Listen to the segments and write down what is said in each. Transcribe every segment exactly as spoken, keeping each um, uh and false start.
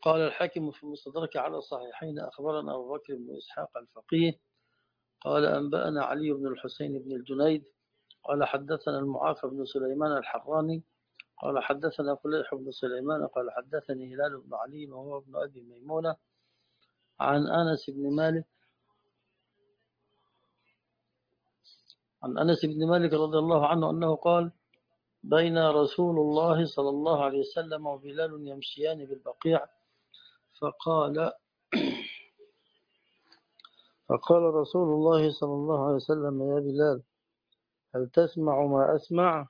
قال الحاكم في المستدرك على الصحيحين أخبرنا أبو بكر بن إسحاق الفقيه قال أنبأنا علي بن الحسين بن الجنيد قال حدثنا المعافى بن سليمان الحراني قال حدثنا فليح بن سليمان قال حدثني هلال بن علي وهو ابن أبي ميمونة عن أنس بن مالك عن أنس بن مالك رضي الله عنه أنه قال بين رسول الله صلى الله عليه وسلم وبلال يمشيان بالبقيع فقال فقال رسول الله صلى الله عليه وسلم يا بلال هل تسمع ما أسمع؟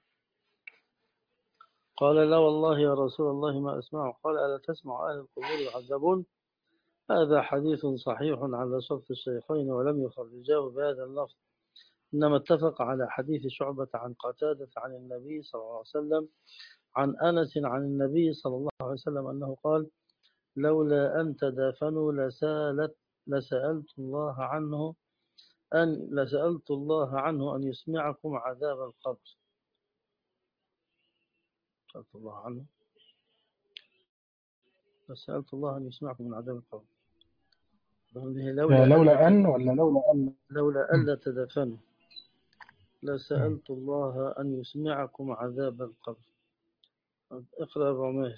قال لا والله يا رسول الله ما أسمع. قال ألا تسمع أهل القبور يعذبون؟ هذا حديث صحيح على شرط الشيخين ولم يخرجاه بهذا اللفظ، إنما اتفق على حديث شعبة عن قتادة عن النبي صلى الله عليه وسلم عن أنس عن النبي صلى الله عليه وسلم أنه قال لولا أن تدافنوا لسالت لسألت الله عنه أن لسألت الله عنه أن يسمعكم عذاب القبر. سألت الله عنه لسألت الله أن يسمعكم من عذاب القبر. لولا, لولا أن ولا لولا أن لولا ألا تدافنوا لسألت الله أن يسمعكم عذاب القبر. اقرأ أبو عمير.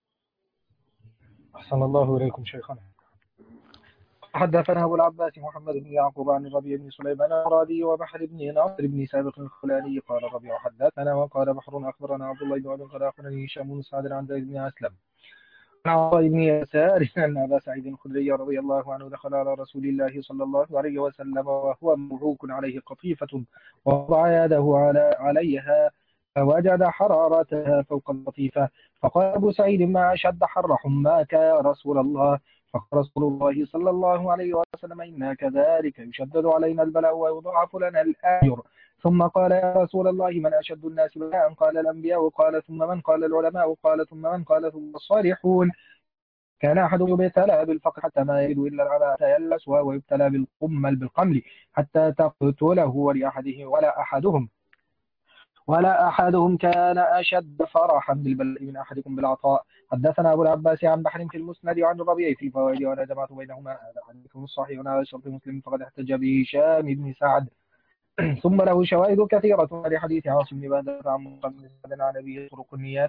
أحسن الله إليكم شيخنا. حدثنا أبو العباس محمد بن يعقوب عن ربيع بن سليمان المرادي وبحر بن ناصر بن سابق الخلاني قال ربيع حدثنا وقال بحر أخبرنا عبد الله بن أبي قال أخبرني هشام بن سعد عن زيد بن أسلم عن عطاء بن يسار أن أبا سعيد الخدري رضي الله عنه دخل على رسول الله صلى الله عليه وسلم وهو موعوك عليه قطيفة ووضع يده على عليها فوجد حرارتها فوق القطيفة فقال أبو سعيد ما أشد حر حماك يا رسول الله. فقال رسول الله صلى الله عليه وسلم إنا كذلك يشدد علينا البلاء ويضاعف لنا الأجر. ثم قال يا رسول الله من أشد الناس بلاء؟ قال الأنبياء. قال ثم من؟ قال العلماء. قال ثم من؟ قال ثم الصالحون. كان أحدهم يبتلى بالفقر حتى ما يجد إلا العمى يلس ويبتلى بالقمل بالقمل حتى تقتله ولأحده ولا أحدهم ولا أحدهم كان أشد فرحا بالبلاء من أحدكم بالعطاء. حدثنا أبو العباس عن بحر في المسند وعن الربيع في الفوائد وأنا جمعت بينهما هذا حديث صحيح على شرط مسلم فقد احتج به هشام بن سعد ثم له شواهد كثيرة لحديث عاصم بن بهدلة عن موسى بن سعد عن أبيه طرق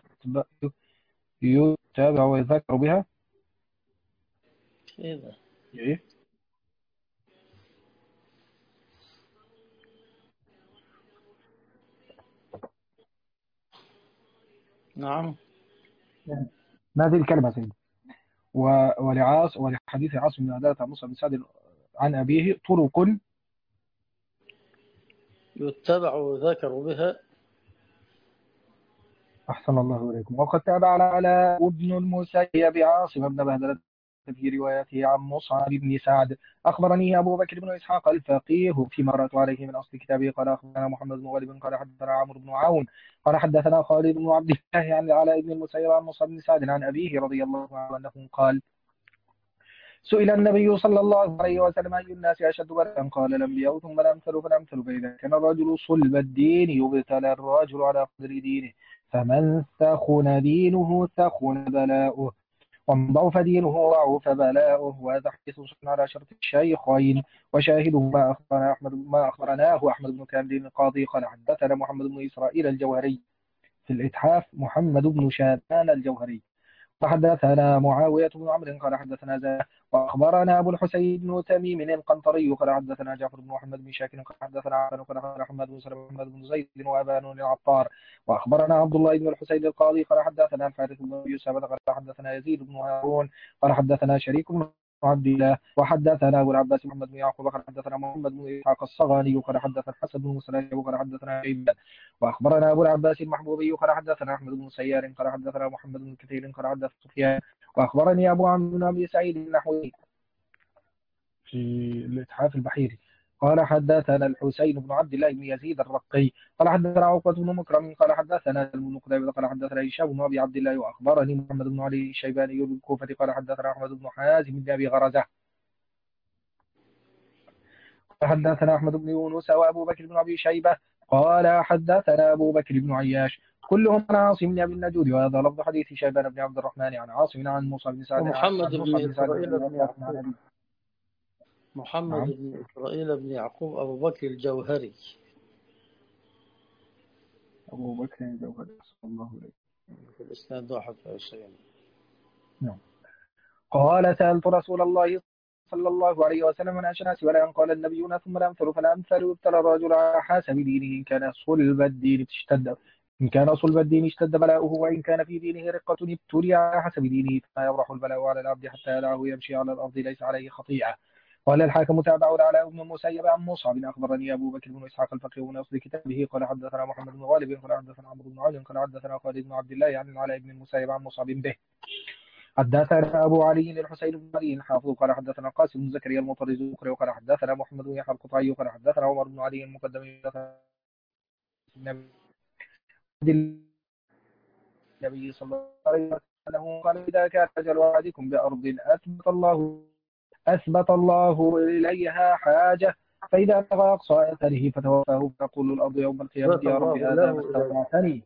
يتبع ويذكر بها. كذا إيه؟ نعم ما هذه الكلمة سيدي؟ ولعاص ولحديث عاصم بن بهدلة عن موسى بن سعد عن أبيه طرق يتبع وذكر بها. أحسن الله إليكم. وقد تابع على ابن المسيب عاصم بن بهدلة في روايته عن مصعب بن سعد. أخبرني أبو بكر بن إسحاق الفقيه فيما قرأت عليه من أصل كتابه قال أخبرنا محمد بن غالب قال حدثنا عمرو بن عون قال حدثنا خالد بن عبد الله عن على ابن المسيب عن مصعب بن سعد عن أبيه رضي الله عنه أنه قال سئل النبي صلى الله عليه وسلم أي الناس أشد بلاء؟ قال الأنبياء ثم الأمثل فالأمثل. فإذا كان الرجل صلب الدين يبتلى الرجل على قدر دينه فمن ثخن دينه ثخن بلاؤه ومن ضعف دينه ضعف بلاؤه. وهذا حديث صحيح على شرط الشيخين وشاهده ما أخبرنا أحمد ما أخبرناه أحمد بن كامل القاضي قال حدثنا محمد بن إسرائيل الجوهري في الإتحاف محمد بن شاذان الجوهري فحدثنا معاوية بن عمرو قال حدثنا زاهد وأخبرنا أبو الحسين بن تميم القنطري قال حدثنا جعفر بن محمد بن شاكر قال حدثنا عفان قال حدثنا محمد بن سلمة محمد بن زيد وأبان العطار وأخبرنا عبد الله بن الحسين القاضي قال حدثنا الحارث بن يوسف قال حدثنا يزيد بن هارون قال حدثنا شريك بن عبد الله وحدثنا أبو العباس محمد بن يعقوب قال حدثنا محمد بن إسحاق الصغاني قال حدثنا حسن بن مسلم قال حدثنا شيبان وأخبرنا أبو العباس المحبوبي قال حدثنا أحمد بن سيار قال حدثنا محمد بن كثير قال حدثنا سفيان وأخبرني أبو عمرو بن أبي سعيد النحوي في الإتحاف البحيري قال حدثنا الحسين بن عبد الله بن يزيد الرقي قال حدثنا عقبة بن مكرم قال حدثنا ابن قتيبة قال حدثنا هشام بن أبي عبد الله وأخبرني محمد بن علي الشيباني بالكوفة قال حدثنا أحمد بن حازم بن أبي غرزة قال حدثنا أحمد بن يونس وأبو بكر بن أبي شيبة قال حدثنا أبو بكر بن عياش كلهم عن عاصم بن أبي النجود. وهذا لفظ حديث شيبان بن عبد الرحمن عن عاصم عن موسى بن سعد ومحمد عن بن موسى بن سعد إسرائيل بن بن وقاص عن يعقوب أبي. محمد نعم. بن إسرائيل بن يعقوب أبو بكر الجوهري. أبو بكر الجوهري صلى الله عليه في الإسناد واحد وعشرين. وسلم. قال سألت رسول الله صلى الله عليه وسلم عن أشناس ولا أن قال النبيون ثم الأمثل فالأمثل يبتلى الرجل على حسب دينه إن كان صلب الدين اشتد إن كان صلب الدين اشتد بلاؤه وإن كان في دينه رقة ابتلي على حسب دينه فما يبرح البلاء على العبد حتى يدعه يمشي على الأرض ليس عليه خطيئة. قال الحاكم تابع على ابن المسيب عن مصعب أخبرني أبو بكر بن إسحاق الفقيه من أصل كتابه قال حدثنا محمد بن غالب قال حدثنا عمرو بن عون قال حدثنا خالد بن عبد الله عن العلاء بن المسيب عن مصعب به. حدثنا أبو علي الحسين بن علي الحافظ قال حدثنا قاسم بن زكريا المطرز قال حدثنا محمد بن يحيى القطعي قال حدثنا عمر بن علي المقدم النبي صلى الله عليه وسلم قال إذا كان أجل أحدكم بأرض أثبت الله أثبت الله إليها حاجة فإذا بلغ أقصى أثره فتوفاه فتقول الأرض يوم القيامة أثبت يا رب الله هذا له ما إليه. استودعتني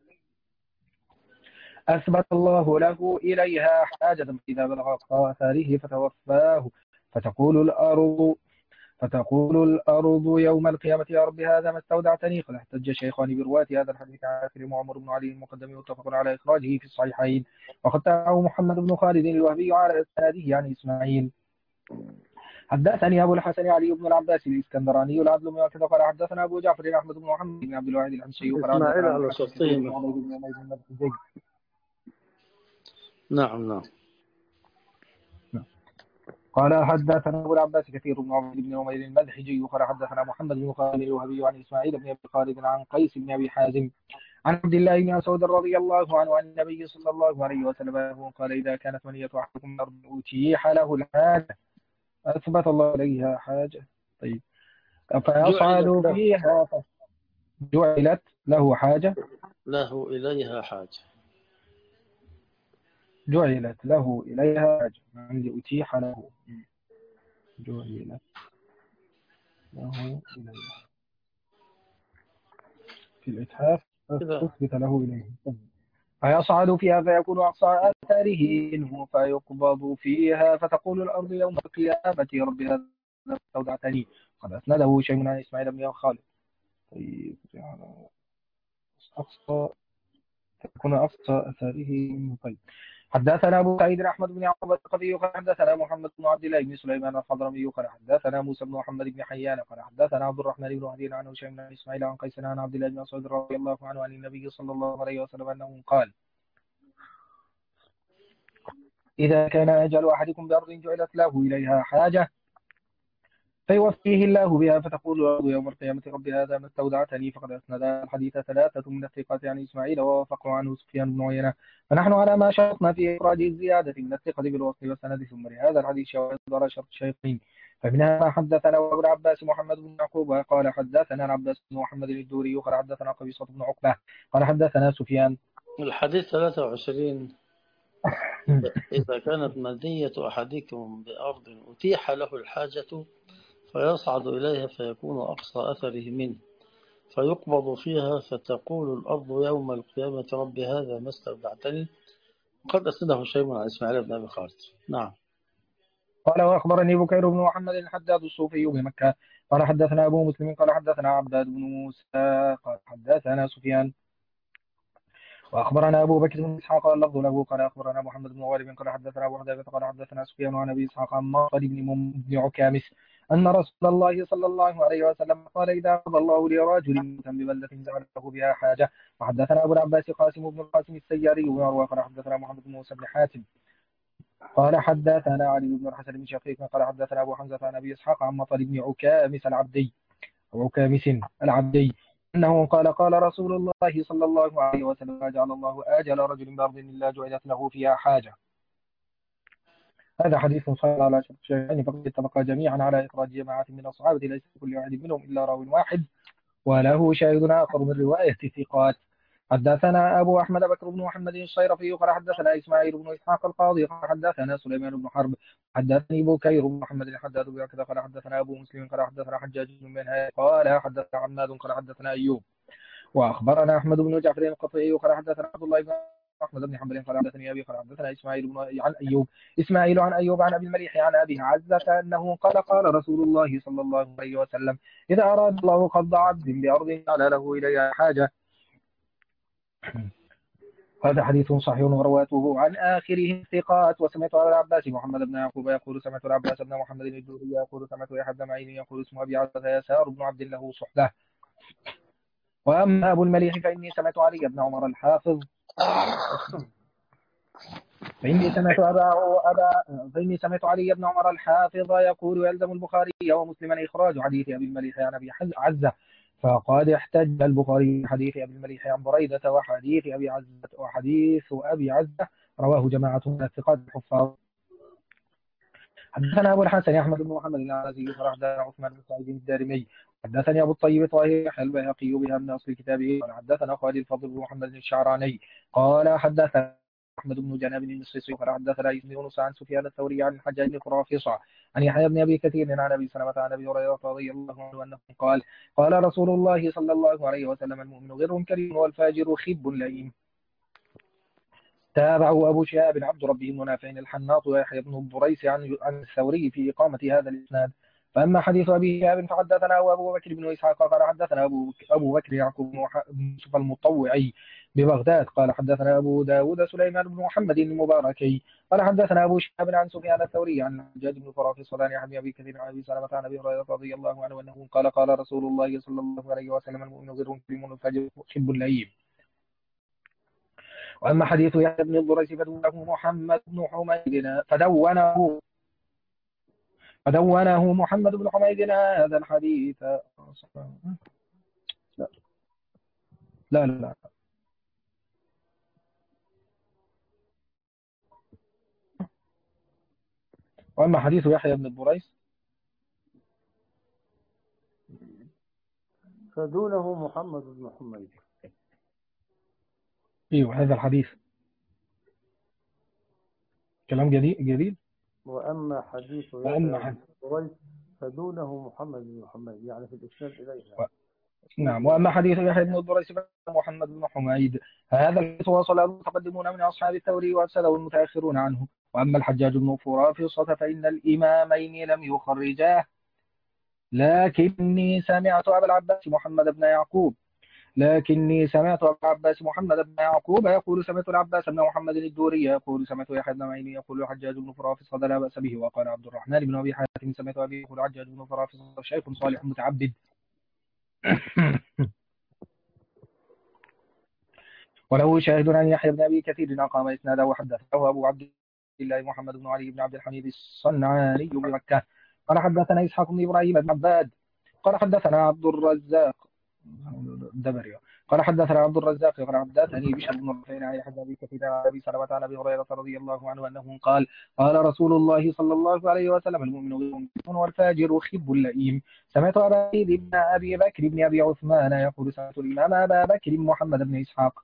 أثبت الله له إليها حاجة فإذا بلغ أقصى أثاره فتوفاه فتقول الأرض فتقول الأرض يوم القيامة يا رب هذا ما استودعتني. قال احتج الشيخان برواة هذا الحديث عن عكرمة وعمر بن علي المقدم متفق على إخراجه في الصحيحين. وقد تابعه محمد بن خالد الوهبي على إسناده عن إسماعيل. حدثني أبو الحسن علي بن العباس الإسكندراني العدل بن واكد قال حدثنا أبو جعفر أحمد بن محمد بن عبد الواحد الحمصي قال إسماعيل حدثنا أبو على الحسن كثير بن شرطهما. عبيد بن عمير بن الزبير. نعم نعم. قال حدثنا أبو العباس كثير بن عبيد بن عمير المدحجي قال حدثنا محمد بن خالد الوهبي عن إسماعيل بن أبي خالد عن قيس بن أبي حازم عن عبد الله بن مسعود رضي الله عنه عن النبي صلى الله عليه وسلم قال إذا كانت منية أحدكم الأرض أتيح له الحاجة أثبت الله إليها حاجة. طيب جعلت فيصعد له فيها جعلت له حاجة له إليها حاجة. جعلت له إليها حاجة عندي أتيح له جعلت له إليها في الإتحاف كذا. أثبت له إليه. فيصعد فيها فيكون أقصى آثاره منه فيقبض فيها فتقول الأرض يوم القيامة يا رب هذا استودعتني. قد أسنده شيء عن إسماعيل بن خالد. طيب يعني أقصى تكون أقصى أثاره منه. طيب حدثنا أبو سعيد أحمد بن يعقوب الثقفي قال حدثنا محمد بن عبد الله بن سليمان الحضرمي قال حدثنا موسى بن محمد بن حيان قال حدثنا عبد الرحمن بن مهدي عن هشام بن إسماعيل عن قيس عن عبد الله بن مسعود رضي الله عنه عن النبي صلى الله عليه وسلم أنه قال إذا كان أجل أحدكم بأرض جعلت له إليها حاجة فيوفيه الله بها فتقول الأرض يوم القيامة رب هذا ما استودعتني. فقد أسند الحديث ثلاثة من الثقات عن إسماعيل ووافقوا عنه سفيان بن عيينة. فنحن على ما شرطنا في إخراج الزيادة من الثقة بالوصف والسند. ثم لهذا الحديث شواهد على شرط الشيخين فمنها ما حدثنا أبو العباس محمد بن يعقوب قال حدثنا العباس بن محمد الدوري قال حدثنا قبيصة بن عقبة قال حدثنا سفيان. الحديث ثلاثة وعشرين. إذا كانت مدية أحدكم بأرض أتيح له الحاجة فيصعد إليها فيكون أقصى أثره منه فيقبض فيها فتقول الأرض يوم القيامة رب هذا ما استودعتني. قد أسنده شيء عن إسماعيل بن أبي خالد. نعم. قال وأخبرني بكير بن محمد الحداد الصوفي بمكة قال حدثنا أبو مسلم قال حدثنا عباد بن موسى قال حدثنا سفيان وأخبرنا أبو بكر بن إسحاق اللفظ له قال أخبرنا محمد بن غالب قال حدثنا أبو حذيفة قال حدثنا سفيان عن أبي إسحاق عن معقل بن بن عكامس أن رسول الله صلى الله عليه وسلم قال إذا قضى الله لرجل موتا ببلدة جعل له بها حاجة. وحدثنا أبو العباس قاسم بن القاسم السياري ويروى قال حدثنا محمد بن موسى بن حاتم قال حدثنا علي بن الحسن بن شقيق قال حدثنا أبو حمزة عن أبي إسحاق عن مطر بن عكامس العبدي أو عكامس العبدي أنه قال قال رسول الله صلى الله عليه وسلم أجعل الله آجل رجل بأرض إلا جعلت له فيها حاجة. هذا حديث صحيح على شرط الشيخين فقد اتفقا جميعا على إخراج جماعة من الصحابة ليس كل واحد منهم إلا راو واحد وله شاهد آخر من رواية ثقات. حدثنا أبو أحمد بكر بن محمد الشيرفي قال حدثنا إسماعيل بن إسحاق القاضي قال حدثنا سليمان بن حرب حدثني بكير بن محمد الحداد بن قال حدثنا أبو مسلم قال حدثنا حجاج بن منهار قال حدثنا عماد قال حدثنا أيوب وأخبرنا أحمد بن جعفر القطعي قال حدثنا عبد الله بن أحمد بن حنبل قال حدثني أبي قال حدثنا إسماعيل بن عن أيوب إسماعيل عن أيوب عن أبي المليح عن أبي عزة أنه قال قال رسول الله صلى الله عليه وسلم إذا أراد الله قبض عبد بأرض جعل له إليها حاجة. هذا حديث صحيح ورواته عن آخره ثقات. وسمعت على العباس محمد بن يعقوب يقول سمعت العباس بن محمد الدوري يقول سمعت يحيى بن معين يقول اسمه أبي عزة يسار بن عبد له صحبة. وأما أبو المليح فإني سمعت علي بن عمر الحافظ فإني سمعت أبا أبا فإني سمعت علي بن عمر الحافظ يقول يلزم البخاري ومسلما إخراج حديث أبي المليح عن أبي عزة، فقد احتج البخاري بحديث أبي المليح عن بريدة وحديث أبي عزة وحديث أبي عزة رواه جماعة من الثقات الحفاظ. حدثنا أبو الحسن أحمد بن محمد العزي حدثنا عثمان بن سعيد الدارمي حدثني أبو الطيب طاهر البيهقي بها من أصل كتابه قال حدثنا خالد الفضل بن محمد الشعراني قال حدثنا أحمد بن جناب المصري قال حدثنا يونس عن سفيان الثوري عن الحجاج بن قرافصة عن يحيى بن أبي كثير عن أبي سلمة عن أبي هريرة رضي الله عنه أنه قال قال رسول الله صلى الله عليه وسلم المؤمن غر كريم والفاجر خب لئيم. تابعه أبو شهاب عبد ربه بن نافع الحناط ويحيى بن الضريس عن عن الثوري في إقامة هذا الإسناد. فأما حديث أبي شهاب فحدثنا أبو بكر بن إسحاق قال حدثنا أبو أبو بكر يعقوب بن يوسف المطوعي ببغداد قال حدثنا أبو داود سليمان بن محمد المباركي قال حدثنا أبو شهاب عن سفيان الثوري عن الحجاج بن قرافصة عن يحيى بن أبي كثير عن أبي سلمة عن أبي هريرة رضي الله عنه أنه قال قال رسول الله صلى الله عليه وسلم المؤمن غر كريم والفاجر خب لئيم. وأما حديث يحيى بن الضريس فدونه محمد بن حميد فدونه فدونه محمد بن حميد هذا الحديث لا لا لا وأما حديث يحيى بن الضريس فدونه محمد بن حميد. ايوه هذا الحديث كلام جديد جديد. وأما حديث وأما يحيى بن قريش فدونه محمد بن حميد يعني في الإسناد إليها. و... نعم. وأما حديث يحيى بن الضريس محمد بن حميد هذا الحديث وصل المتقدمون من أصحاب الثوري وأفسده المتأخرون عنه. وأما الحجاج بن فرافصة فإن الإمامين لم يخرجاه، لكني سمعت أبا العباس محمد بن يعقوب لكني سمعت أبا العباس محمد بن يعقوب يقول سمعت العباس بن محمد الدوري يقول سمعت يحيى بن معين يقول حجاج بن فرافصة لا بأس به. وقال عبد الرحمن بن أبي حاتم سمعت أبي يقول حجاج بن فرافصة شيخ صالح متعبد. وله شاهد عن يحيى بن أبي كثير أقام إسناده وحدثه أبو عبد الله محمد بن علي بن عبد الحميد الصنعاني بمكة قال حدثنا إسحاق بن إبراهيم بن عباد قال حدثنا عبد الرزاق الدبري قال حدثنا عبد الرزاق قال حدثني بشر بن رفيع عن يحيى بن كثير عن ابي سلمة عن ابي هريره رضي الله عنه انه قال قال رسول الله صلى الله عليه وسلم المؤمن غير والفاجر خب لئيم. سمعت ابا بن ابي بكر بن ابي عثمان يقول سمعت الامام ابا بكر محمد بن اسحاق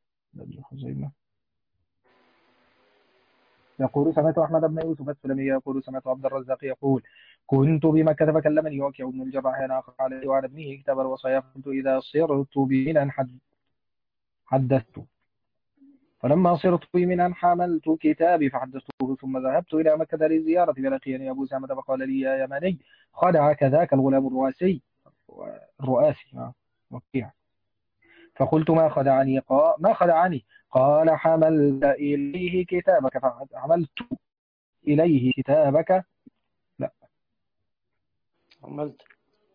يقول سمعت أحمد بن يوسف السلمي يقول سمعت عبد الرزاق يقول كنت بمكة فكلمني وكيع بن الجراح أنا أخذ عليه وعلى ابنه كتاب الوصايا قلت إذا صرت بمنا حدثت فلما صرت بمنا حملت كتابي فحدثته ثم ذهبت إلى مكة للزيارة فلقيني أبو سامة فقال لي يا يمني خدعك ذاك الغلام الرؤاسي الرؤاسي وكيع. فقلت ما خدعني قال ما خدعني قال حملت إليه كتابك فعملت إليه كتابك لا عملت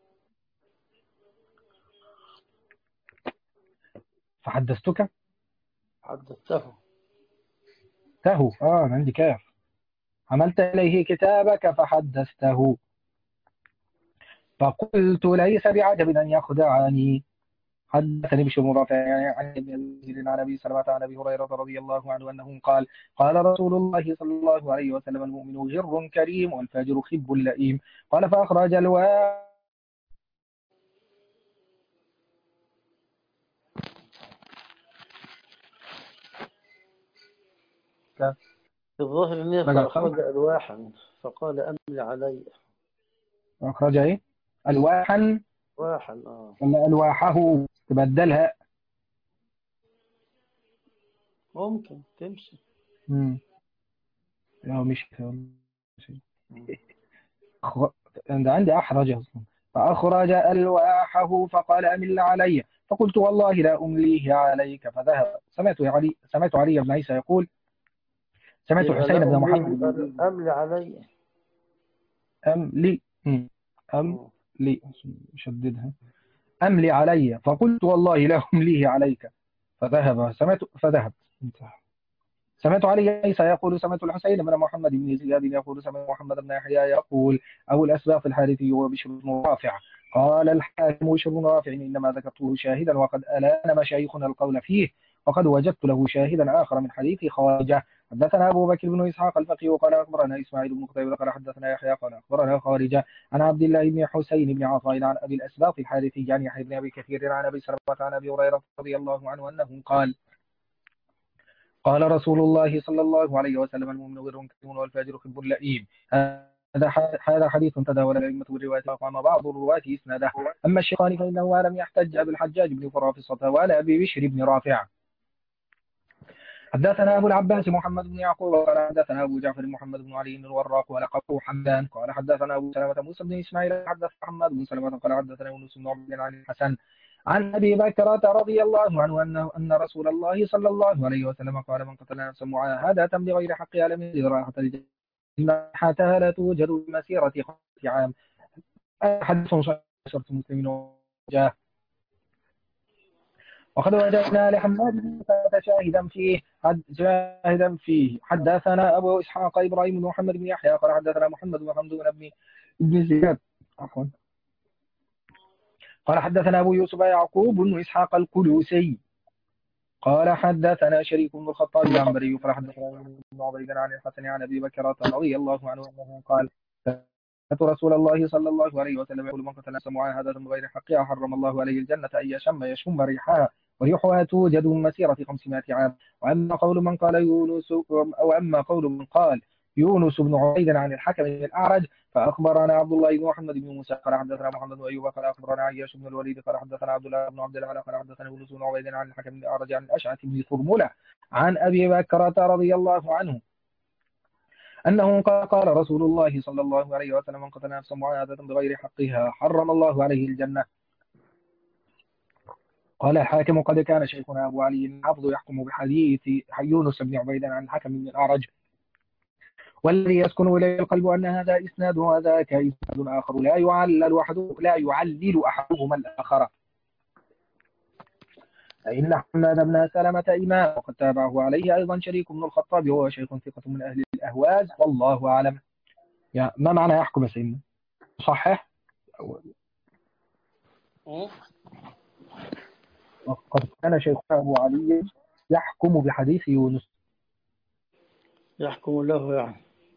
فحدثتك حدثته ته آه عندي كاف عملت إليه كتابك فحدثته فقلت ليس بعجب أن يخدعني. حدثني بشر بن رافع عن ابن عن ابي سلمة عن ابي هريره رضي الله عنه انه قال قال رسول الله صلى الله عليه وسلم المؤمن غر كريم والفاجر خب لئيم. قال فاخرج الوا في الظاهر أنه فأخرج ألواحا فقال أمل علي. أخرج إيه؟ ألواحا ألواحا آه ولا ألواحه تبدلها ممكن تمشي. امم لا مش مش- أخ- ده عندي أحرج أصلا. فأخرج ألواحه فقال أمل علي، فقلت والله لا أمليه عليك فذهب. سمعت علي سمعت علي بن عيسى يقول سمعت يبقى الحسين لا بن أمليه، محمد يبقى بن أملي علي. أم لي مم. أم مم. لي شددها أملي علي، فقلت والله لا أمليه عليك فذهب. سمعت فذهب. سمعت علي عيسى يقول سمعت الحسين بن محمد بن زياد يقول سمعت محمد بن يحيى يقول أبو الأسباط الحارثي وبشر بن رافع. قال الحاكم بشر بن رافع إنما ذكرته شاهدا وقد ألان مشايخنا القول فيه، وقد وجدت له شاهدا آخر من حديث خارجة. حدثنا أبو بكر بن إسحاق الفقيه قال أخبرنا إسماعيل بن قتيبة قال حدثنا يحيى قال أخبرنا خارجة عن عبد الله بن حسين بن عطاء عن أبي الأسباط الحارثي عن يحيى بن أبي كثير عن أبي سلمة عن أبي هريرة رضي الله عنه أنه قال قال رسول الله صلى الله عليه وسلم المؤمن غر كريم والفاجر خب لئيم. هذا هذا حديث تداول الأئمة بالرواية وقام بعض الرواة إسناده. أما الشيخان فإنه لم يحتج أبي الحجاج بن فرافصة ولا أبي بشر بن رافع. حدثنا أبو العباس محمد بن يعقوب قال حدثنا أبو جعفر محمد بن علي الوراق ولقبه حمدان قال حدثنا أبو سلمة موسى بن إسماعيل حدث محمد بن سلمة قال حدثنا يونس بن عبد عن الحسن عن أبي بكرة رضي الله عنه أنه أن رسول الله صلى الله عليه وسلم قال من قتل نفسا معاهدة بغير حقها لم يجد راحة الجنة حتى لا توجد بمسيرة خمسة عام. حديث صحيح مسلمين وجاه. وقد وجدنا لحماد بن سلمة شاهدا فيه حد شاهدا فيه حدثنا أبو إسحاق إبراهيم بن محمد بن يحيى قال حدثنا محمد بن حمدون بن بن زياد عفوا قال حدثنا أبو يوسف يعقوب بن إسحاق القلوسي قال حدثنا شريك بن الخطاب العنبري قال حدثنا ابن عبيد عن الحسن عن أبي بكرة رضي الله عنه أنه قال سمعت رسول الله صلى الله عليه وسلم يقول من قتل نفسا معاهدة بغير حقها حرم الله عليه الجنة أن يشم يشم ريحها وريحها توجد من مسيرة خمسمائة عام. وأما قول من قال يونس أو أما قول من قال يونس بن عبيد عن الحكم بن الأعرج فأخبرنا عبد الله بن محمد بن موسى قال حدثنا محمد بن أيوب قال أخبرنا عياش بن الوليد قال حدثنا عبد الله بن عبد الأعلى قال حدثنا يونس بن عبيد عن الحكم بن الأعرج عن الأشعث بن ثرملة عن أبي بكرة رضي الله عنه أنه قال قال رسول الله صلى الله عليه وسلم من قتل نفسا معاهدة بغير حقها حرم الله عليه الجنة. قال الحاكم قد كان شيخنا أبو علي الحافظ يحكم بحديث يونس بن عبيد عن الحكم بن الأعرج والذي يسكن إليه القلب أن هذا إسناد وذاك إسناد آخر لا يعلل أحد لا يعلل أحدهما الآخر. فإن حماد بن سلمة إمام وقد تابعه عليه أيضا شريك بن الخطاب وهو شيخ ثقة من أهل الأهواز والله أعلم. يا ما معنى يحكم سيدنا؟ صحح. وقد كان شيخنا أبو علي يحكم بحديث يونس. يحكم له يعني.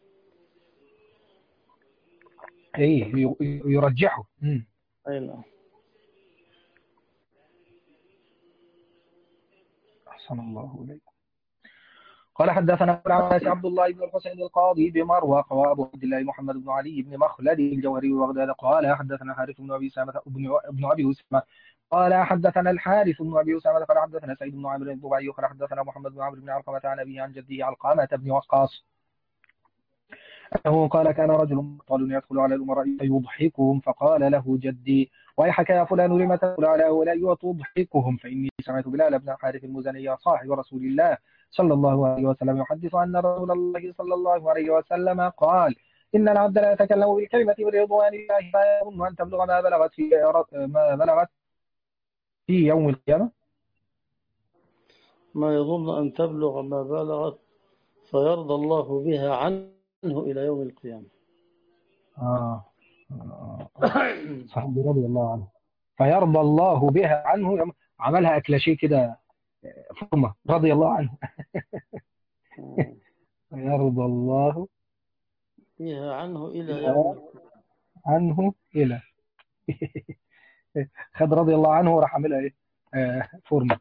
إيه يرجحه. مم. أي نعم. أحسن الله إليكم. قال حدثنا أبو العباس عبد الله بن الحسين القاضي بمروى وأبو عبد الله محمد بن علي بن مخلد الجوهري وبغداد قال حدثنا حارث بن أبي سامة بن أبي أسامة قال حدثنا الحارث بن أبي أسامة قال حدثنا سعيد بن عمرو الضبعي قال حدثنا محمد بن عمرو بن علقمة عن أبيه عن جده علقمة بن وقاص أنه قال كان رجل مقتل يدخل على الأمراء فيضحكهم فقال له جدي ويحك يا فلان لم تدخل على هؤلاء وتضحكهم فإني سمعت بلال بن الحارث المزني صاحب رسول الله صلى الله عليه وسلم يحدث أن رسول الله صلى الله عليه وسلم قال إن العبد لا يتكلم بالكلمة من رضوان الله لا يظن أن تبلغ ما بلغت في ما بلغت في يوم القيامة ما يظن أن تبلغ ما بلغت فيرضى الله بها عنه إلى يوم القيامة. آه. آه. صحيح رضي الله عنه فيرضى الله بها عنه عملها أكلاشيه كده فورمة رضي الله عنه فيرضى الله بها عنه إلى يوم القيامة. عنه إلى خد رضي الله عنه وراح عاملها إيه آه فورمة.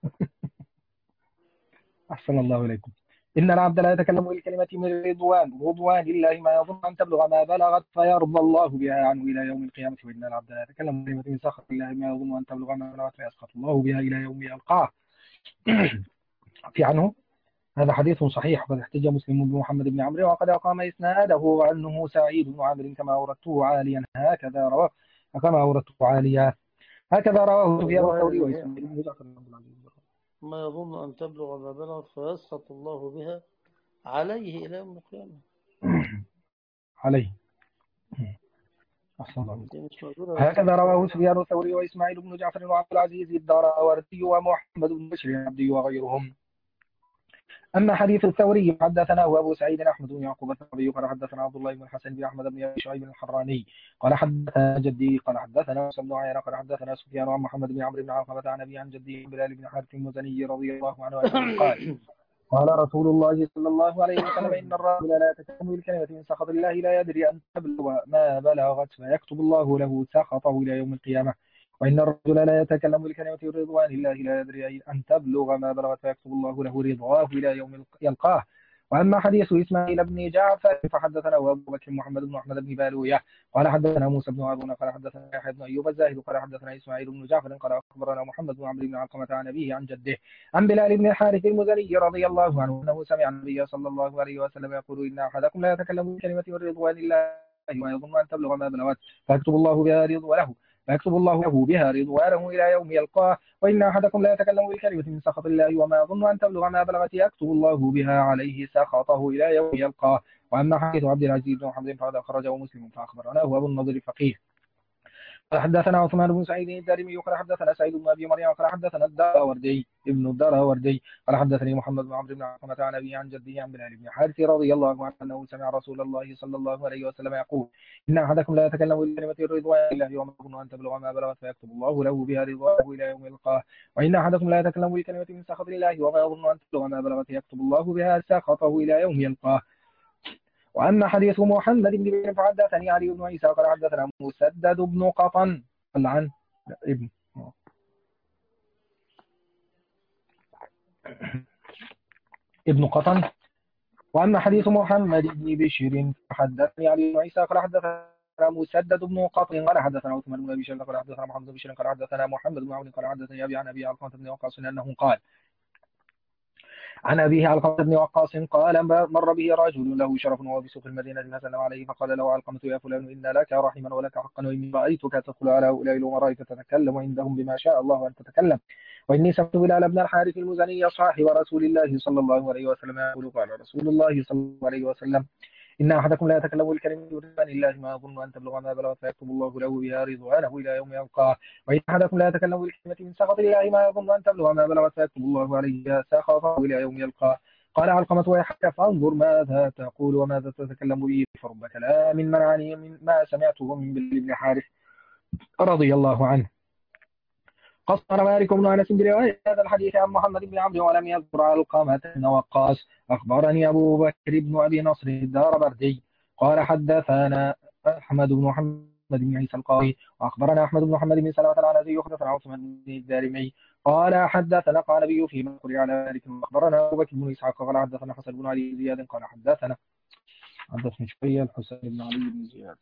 أحسن الله إليكم. إن العبد لا يتكلم بالكلمة من رضوان رضوان الله ما يظن أن تبلغ ما بلغت فيرضى الله بها عنه إلى يوم القيامة. وإن العبد لا يتكلم بكلمة من سخط الله ما يظن أن تبلغ ما بلغت فيسخط الله بها إلى يوم يلقاه. في عنه هذا حديث صحيح. وقد احتج مسلم بمحمد بن عمرو وقد أقام إسناده وأنه سعيد بن عامر كما أوردته عاليا هكذا رواه كما أوردته عاليا هكذا رواه سفيان الظاهر الثوري إن هي وإسماعيل بن جعفر بن عبد العزيز. ما يظن أن تبلغ ما بلغت فيسخط الله بها عليه إلى يوم القيامة. عليه. أحسن الله. دي مش موجودة بس هكذا مش رواه موجودة. سفيان الثوري وإسماعيل بن جعفر وعبد العزيز الداروري ومحمد بن بشر العبدي وغيرهم. أما حديث الثوري حدثنا هو أبو سعيد أحمد بن يعقوب الثوري قال حدثنا عبد الله بن الحسن بن أحمد بن أبي شعيب الحراني قال حدثنا جدي قال حدثنا موسى بن عيينة قال حدثنا سفيان عن محمد بن عمرو بن علقمة عن أبي عن جدي بلال بن حارث المزني رضي الله عنه أنه قال قال رسول الله صلى الله عليه وسلم إن الرجل لا يتكلم بالكلمة من سخط الله لا يدري أن تبلغ ما بلغت فيكتب الله له سخطه إلى يوم القيامة. وإن الرجل لا يتكلم بالكلمة من رضوان الله لا يدري أن تبلغ ما بلغت فيكتب الله له رضواه إلى يوم يلقاه. وأما حديث إسماعيل بن جعفر فحدثنا أبو بكر محمد بن أحمد بن بالوية قال حدثنا موسى بن هارون قال حدثنا يحيى بن أيوب الزاهد قال حدثنا إسماعيل بن جعفر قال أخبرنا محمد بن عمرو بن علقمة عن أبيه عن جده عن بلال بن الحارث المزني رضي الله عنه أنه سمع النبي صلى الله عليه وسلم يقول إن أحدكم لا يتكلم بكلمة من رضوان الله ويظن أن تبلغ ما بلغت فيكتب الله بها رضوانه فيكتب الله له بها رضوانه إلى يوم يلقاه. وإن أحدكم لا يتكلم بالكلمة من سخط الله وما يظن أن تبلغ ما بلغت يكتب الله بها عليه سخطه إلى يوم يلقاه. وأما حديث عبد العزيز بن محمد فهذا أخرجه مسلم فأخبرناه أبو النضر الفقيه قال حدثنا عثمان بن سعيد الدارمي قال حدثنا سعيد بن ابي مريم قال حدثنا الدراوردي ابن الدراوردي قال حدثني محمد بن عمرو بن علقمة عن ابي عن جده عن بلال بن حارث رضي الله عنه انه سمع رسول الله صلى الله عليه وسلم يقول ان احدكم لا يتكلم بكلمه رضوان الله وما يظن ان تبلغ ما بلغت فيكتب الله له بها رضوانه الى يوم يلقاه. وان احدكم لا يتكلم بكلمه من سخط الله وما يظن ان تبلغ ما بلغت يكتب الله بها سخطه الى يوم يلقاه. وأما حديث محمد بن بن فحدثني علي بن عيسى قال حدثنا مسدد بن قطن قال عن ابن ابن قطن. وأما حديث محمد بن بشير فحدثني علي بن عيسى قال حدثنا مسدد بن قطن قال حدثنا عثمان بن أبي شيبة قال حدثنا محمد بن بشير قال حدثنا محمد بن عون قال حدثني أبي عن أبي علقمة بن وقاص أنه قال عن أبيه علقمة بن وقاص قال مر به رجل له شرف وهو بسوق المدينة فسلم عليه فقال له علقمة يا فلان إن لك رحما ولك حقا وإني رأيتك تدخل على هؤلاء الأمراء فتتكلم عندهم بما شاء الله أن تتكلم وإني سمعت بلال بن الحارث المزني صاحب رسول الله صلى الله عليه وسلم يقول قال رسول الله صلى الله عليه وسلم إن أحدكم لا يتكلم بالكلمة برضوان الله ما يظن أن تبلغ ما بلغت فيكتب الله له بها رضوانه إلى يوم يلقاه. وإن أحدكم لا يتكلم بالكلمة من سخط الله ما يظن أن تبلغ ما بلغت فيكتب الله عليه بها سخطه إلى يوم يلقاه. قال علقمة ويحك فانظر ماذا تقول وماذا تتكلم به فرب كلام منعني من ما سمعته من بلال بن حارث رضي الله عنه. قصر مالك بن انس بروايه هذا الحديث عن محمد بن عمرو ولم يذكر علقمة بن وقاص. اخبرني ابو بكر بن ابي نصر الداربردي قال حدثنا احمد بن محمد بن عيسى القاضي واخبرنا احمد بن محمد بن سلمة العنزي وحدثنا عثمان بن الدارمي قال حدثنا قال فيما قرئ على ذلك. اخبرنا ابو بكر بن اسحاق قال حدثنا حسن بن علي بن زياد قال حدثنا حدثني شويه الحسين بن علي بن زياد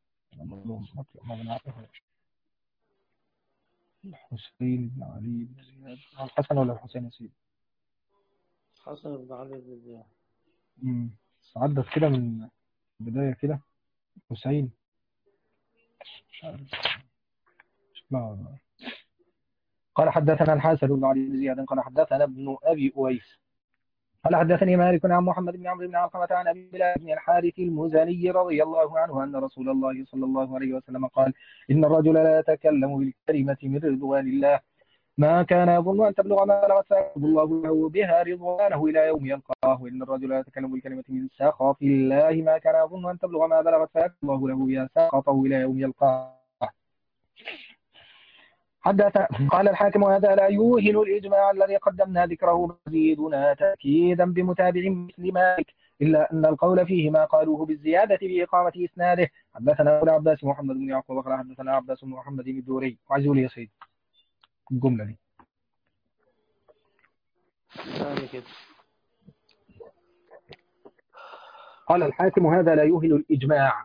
الحسين بن علي بن زياد الحسن ولا الحسين يا سيدي؟ حسن بن علي بن زياد. امم عدت كده من البداية كده حسين مش عارف. لا. قال حدثنا الحسن بن علي بن زياد قال حدثنا ابن أبي أويس قال حدثني مالك عن محمد بن عمرو بن علقمة عن أبي بلال بن الحارث المزني رضي الله عنه أن رسول الله صلى الله عليه وسلم قال إن الرجل لا يتكلم بالكلمة من رضوان الله ما كان يظن أن تبلغ ما بلغت فيكتب الله له بها رضوانه إلى يوم يلقاه. وإن الرجل لا يتكلم بالكلمة من سخط الله ما كان يظن أن تبلغ ما بلغت فيكتب الله له بها سخطه إلى يوم يلقاه. حدث قال الحاكم هذا لا يوهن الإجماع الذي قدمنا ذكره مزيدنا تأكيدا بمتابع مثل مالك إلا أن القول فيه ما قالوه بالزيادة بإقامة إسناده. حدثنا أبو العباس محمد بن يعقوب قال حدثنا عباس بن محمد بن الدوري وعزولي يا سيد الجملة دي يعني كده. قال الحاكم هذا لا يوهن الإجماع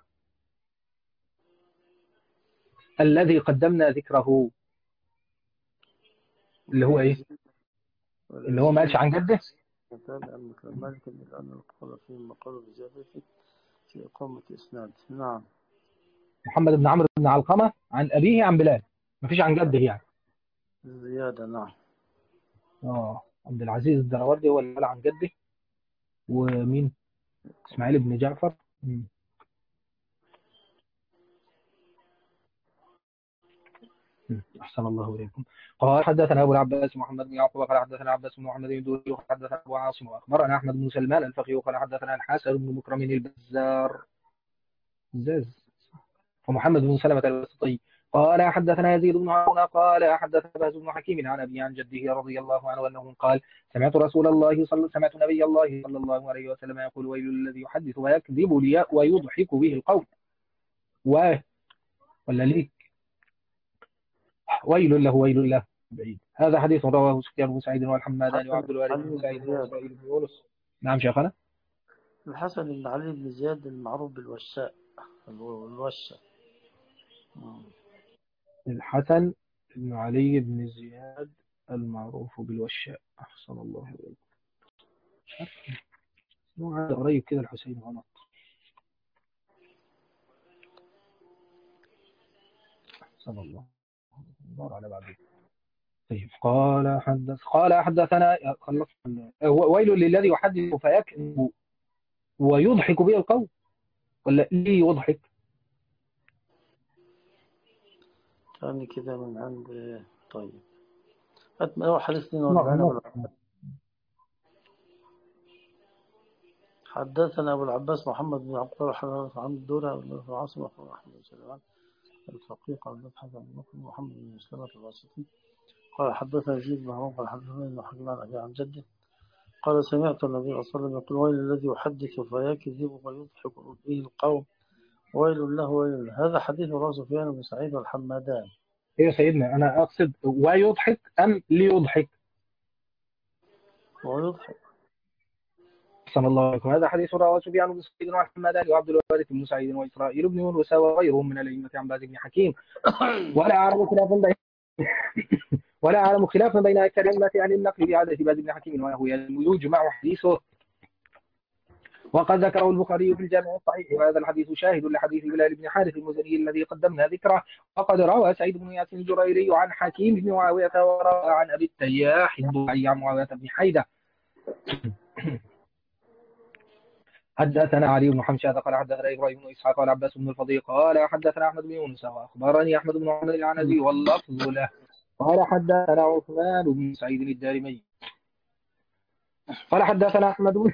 الذي قدمنا ذكره اللي هو إيه اللي هو ما قالش عن جده تابع مثل مالك لأن القول فيه مقال بزيادة في إقامة إسناد. نعم. محمد بن عمرو بن علقمة عن أبيه عن بلال، مفيش عن جده يعني. زيادة. نعم. اه عبد العزيز الدراوردي هو اللي قال عن جده. ومين؟ إسماعيل بن جعفر. مم. مم. أحسن الله إليكم. قال حدثنا أبو العباس محمد بن يعقوب قال حدثنا عباس بن محمد بن دوري قال حدثنا أبو عاصم وأخبرنا أحمد بن سلمان الفقيه قال حدثنا الحسن بن مكرم البزار بزاز ومحمد بن سلمة الواسطي قال حدثنا يزيد بن هارون قال حدثنا بهز بن حكيم عن أبي عن جده رضي الله عنه أنه قال سمعت رسول الله صلى سمعت نبي الله صلى الله عليه وسلم يقول ويل الذي يحدث ويكذب لي ويضحك به القوم و ولا ليك ويل له ويل له بعيد. هذا حديث رواه سفيان بن سعيد والحماداني الحسن وعبد بن الوارث علي بن بن سعيد زياد وإسرائيل بن يونس. نعم شيخنا. الحسن بن علي بن زياد المعروف بالوشاء. الوشاء. الحسن بن علي بن زياد المعروف بالوشاء. أحسن الله إليك. هذا قريب كده الحسين غلط. أحسن الله. دور على بعض. طيب قال حدث قال حدثنا خلص. ويل للذي يحدث فيكذب ويضحك به القوم ولا ليه يضحك؟ كان كده من عند. طيب هو حديث اثنين وأربعين أبو نعم. العباس. حدثنا أبو العباس محمد بن عبد الله عن الدورة بن عاصم أخبر أحمد بن سليمان الفقيه قال مبحث عن محمد بن مسلمة الواسطي قال حدثنا يزيد بن هارون قال حدثنا ابن حكيم عن أبي عن جده قال سمعت النبي صلى الله عليه وسلم يقول ويل الذي يحدث فيكذب ويضحك به القوم ويل له ويل له. هذا حديث رواه سفيان بن سعيد والحمادان. ايه يا سيدنا انا اقصد ويضحك ام ليضحك؟ ويضحك. احسن الله عليكم. هذا حديث رواه سفيان بن سعيد والحماداني وعبد الوارث بن سعيد واسرائيل بن يونس وغيرهم من الائمه عن باز بن حكيم. ولا اعلم خلافا بين ولا اعلم خلافا بين اكثر الائمه عن النقل بعاده باز بن حكيم وهو يجمع حديثه. وقد ذكره البخاري في الجامع الصحيح وهذا الحديث شاهد لحديث بلال بن حارث المزني الذي قدمنا ذكره. وقد روى سعيد بن ياسين الجريري عن حكيم بن معاويه وروى عن ابي التياح الضبعي عن معاويه بن حيده. حدثنا علي بن حمشاد قال حدثنا ابراهيم بن اسحاق قال عباس بن الفضيل قال حدثنا احمد بن يونس واخبرني احمد بن محمد العنزي واللفظ له قال حدثنا عثمان بن سعيد الدارمي قال حدثنا احمد بن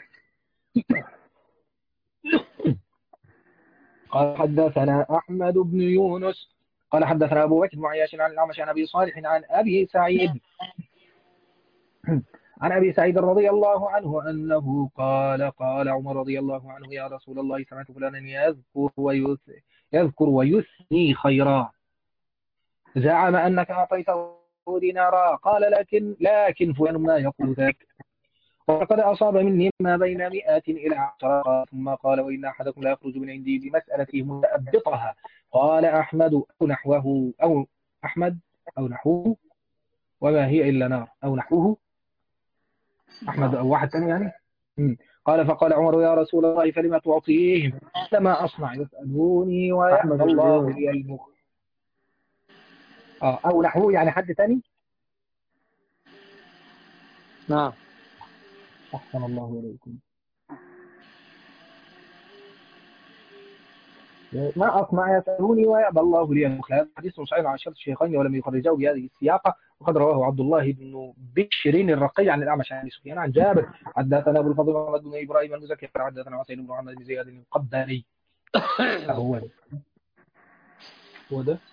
قال حدثنا احمد بن يونس قال حدثنا ابو بكر بن عياش عن الاعمش عن ابي صالح عن ابي سعيد عن أبي سعيد رضي الله عنه أنه قال قال عمر رضي الله عنه يا رسول الله سمعت فلانا يذكر ويث- يذكر ويثني خيرا زعم أنك أعطيته دينارا قال لكن لكن فلان ما يقول ذاك وقد أصاب مني ما بين مئة إلى عشرة ثم قال وإن أحدكم لا يخرج من عندي بمسألته متأبطها قال أحمد أو نحوه أو أحمد أو نحوه وما هي إلا نار أو نحوه أحمد أو واحد ثاني يعني. مم. قال فقال عمر يا رسول الله فلما تعطيهم لما أصنع يسألوني أحمد ويأبى بن الله يونس. لي المخ آه أو نحوه يعني حد ثاني. نعم. أحسن الله إليكم. ما أصنع يسألوني ويأبى الله لي المخ. هذا حديث صحيح عن شرط الشيخين ولم يخرجه بهذه السياقة وقد رواه عبد الله بن بشر الرقي عن الأعمش عن سفيان عن جابر حدثنا أبو الفضل محمد بن إبراهيم المزكي حدثنا حسين بن محمد بن زياد القباني. هو ده هو ده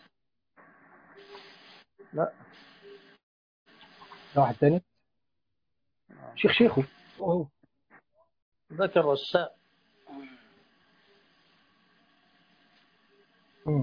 لا. ده واحد ثاني شيخ شيخه هو ذكر والشاء. هو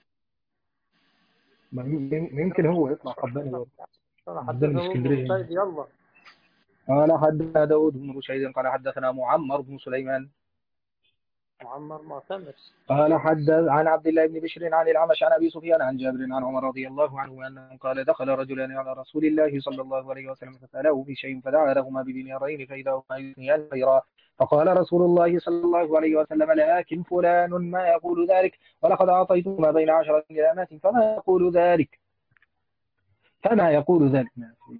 ما يمكن هو يطلع قباني برضه. ده من حدثنا ابن اسكندريه. رشيد. يلا. قال حدثنا داود بن رشيد قال حدثنا معمر بن سليمان معمر معتمر. قال حدث عن عبد الله بن بشر عن الأعمش عن أبي سفيان عن جابر عن عمر رضي الله عنه أنه قال دخل رجلان على رسول الله صلى الله عليه وسلم فسأله في شيء فدعا لهما بدينارين فإذا هما يثنيان خيرا. فقال رسول الله صلى الله عليه وسلم لكن فلان ما يقول ذلك ولقد أعطيته ما بين عشرة درهمات فما يقول ذلك فما يقول ذلك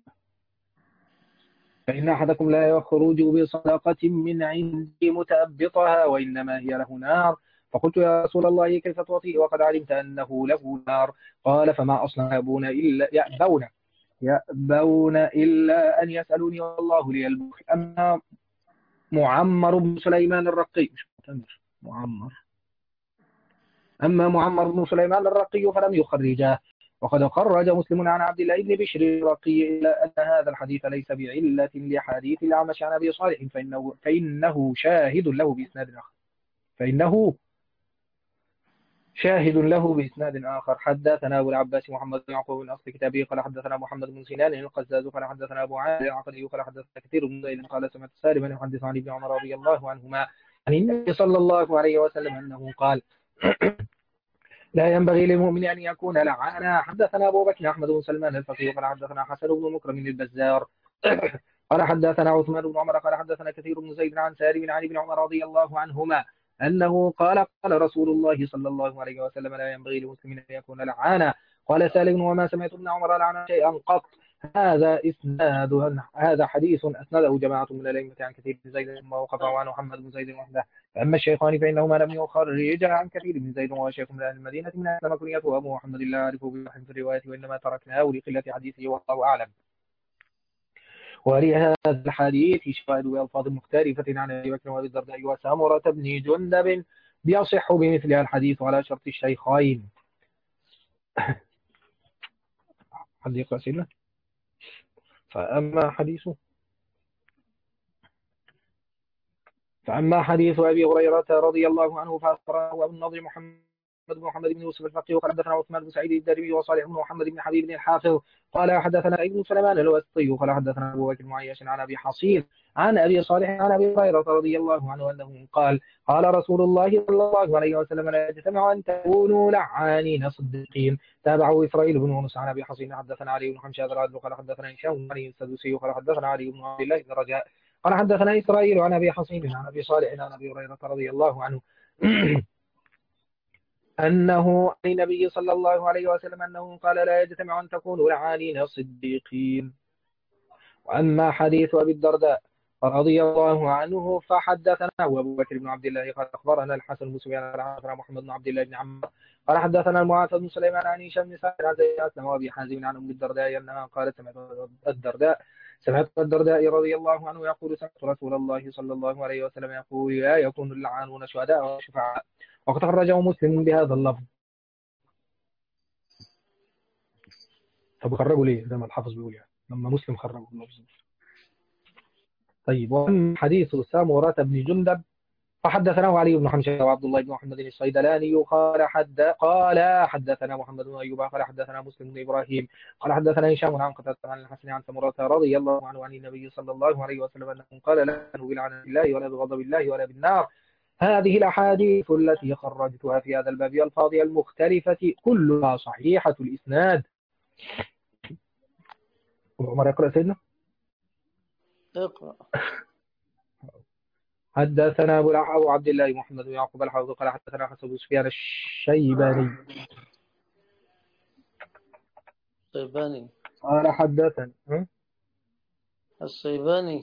فإن أحدكم لا يخرج بصدقة من عندي متأبطها وإنما هي له نار. فقلت يا رسول الله كيف تعطيه وقد علمت أنه له نار؟ قال فما أصنع يأبون إلا يأبون يأبون إلا أن يسألوني والله لي البخل. أما معمر بن سليمان الرقي مش معتمر معمر أما معمر بن سليمان الرقي فلم يخرجاه. وقد خرج مسلم عن عبد الله بن بشر الرقي إلا أن هذا الحديث ليس بعلة لحديث الأعمش عن أبي صالح فإنه, فإنه شاهد له بإسناد آخر فإنه شاهد له بإسناد آخر. حدثنا أبو العباس محمد بن يعقوب بن أصل كتابه قال حدثنا محمد بن سنان القزاز قال حدثنا أبو عامر العقدي قال حدثنا كثير بن زيد قال سمعت سالما يحدث عن ابن عمر رضي الله عنهما عن النبي صلى الله عليه وسلم أنه قال لا ينبغي للمؤمن أن يكون لعانا. حدثنا أبو بكر أحمد بن سلمان الفقيه قال حدثنا حسن بن مكرم البزار قال حدثنا عثمان بن عمر قال حدثنا كثير بن زيد عن سالم عن ابن عمر رضي الله عنهما أنه قال قال رسول الله صلى الله عليه وسلم لا ينبغي لمسلم أن يكون لعانا. قال سالم وما سمعت ابن عمر لعن شيئا قط. هذا إسناد هذا حديث أسنده جماعة من الأئمة عن كثير بن زيد ثم وقفه عن محمد بن زيد وحده. أما الشيخان فإنهما لم يخرجا عن كثير بن زيد وهو شيخ من أهل المدينة من أهل كنيته أبو محمد لا أعرفه بوحي في الرواية وإنما تركناه لقلة حديثه والله أعلم. ولهذا الحديث شواهد بألفاظ مختلفة عن أبي بكر وأبي الدرداء وسمرة بن جندب يصح بمثلها الحديث على شرط الشيخين. حد يقرأ سنة فأما حديثه فأما حديث أبي هريرة رضي الله عنه فأخبره أبو النضر محمد بن محمد بن يوسف الفقيه وقال حدثنا عثمان بن سعيد الدارمي وصالح بن محمد بن حبيب بن الحافظ قال حدثنا ابن سليمان الواسطي قال حدثنا أبو بكر بن عياش عن أبي حصين عن أبي صالح عن أبي هريرة رضي الله عنه أنه قال قال رسول الله صلى الله عليه وسلم لا يجتمع أن تكونوا لعانين صديقين. تابعه إسرائيل بن يونس عن أبي حصين حدثنا علي بن حمشاد قال حدثنا هشام بن السدوسي قال حدثنا علي بن عبد الله بن رجاء قال حدثنا إسرائيل عن أبي حصين عن أبي صالح عن أبي هريرة رضي الله عنه أنه عن النبي صلى الله عليه وسلم أنه قال لا يجتمع أن تكونوا لعانين صديقين. وأما حديث أبي الدرداء رضي الله عنه فحدثنا أبو بكر بن عبد الله قال أخبرنا الحسن بن سفيان قال حدثنا محمد بن عبد الله بن عمرو قال حدثنا المعافى بن سليمان عن هشام بن سعد عن زيد أسلم وأبي حازم عن أم الدرداء أنها قالت سمعت الدرداء سمعت الدرداء رضي الله عنه يقول سمعت رسول الله صلى الله عليه وسلم يقول لا يكون اللعانون شهداء وشفعاء. وقد خرجه مسلم بهذا اللفظ. طب خرجوا ليه زي ما الحافظ بيقول يعني لما مسلم خرجوا اللفظ. طيب وعن حديث سامورة بن جندب فحدثناه علي بن حمشة وعبد الله بن محمد الصيدلاني قال حد قال حدثنا محمد بن أيوب قال حدثنا مسلم بن إبراهيم قال حدثنا هشام عن قتادة عن الحسن عن سمرة رضي الله عنه عن النبي صلى الله عليه وسلم أنه قال لا بلعنة الله ولا بغضب الله ولا بالنار. هذه الأحاديث التي خرجتها في هذا الباب الفاضية المختلفة كلها صحيحة الإسناد. عمر يقرأ سيدنا اقرأ. حدثنا أبو أبو عبد الله محمد بن يعقوب الحافظ قال حدثنا حسن بن سفيان الشيباني الشيباني قال حدثنا الشيباني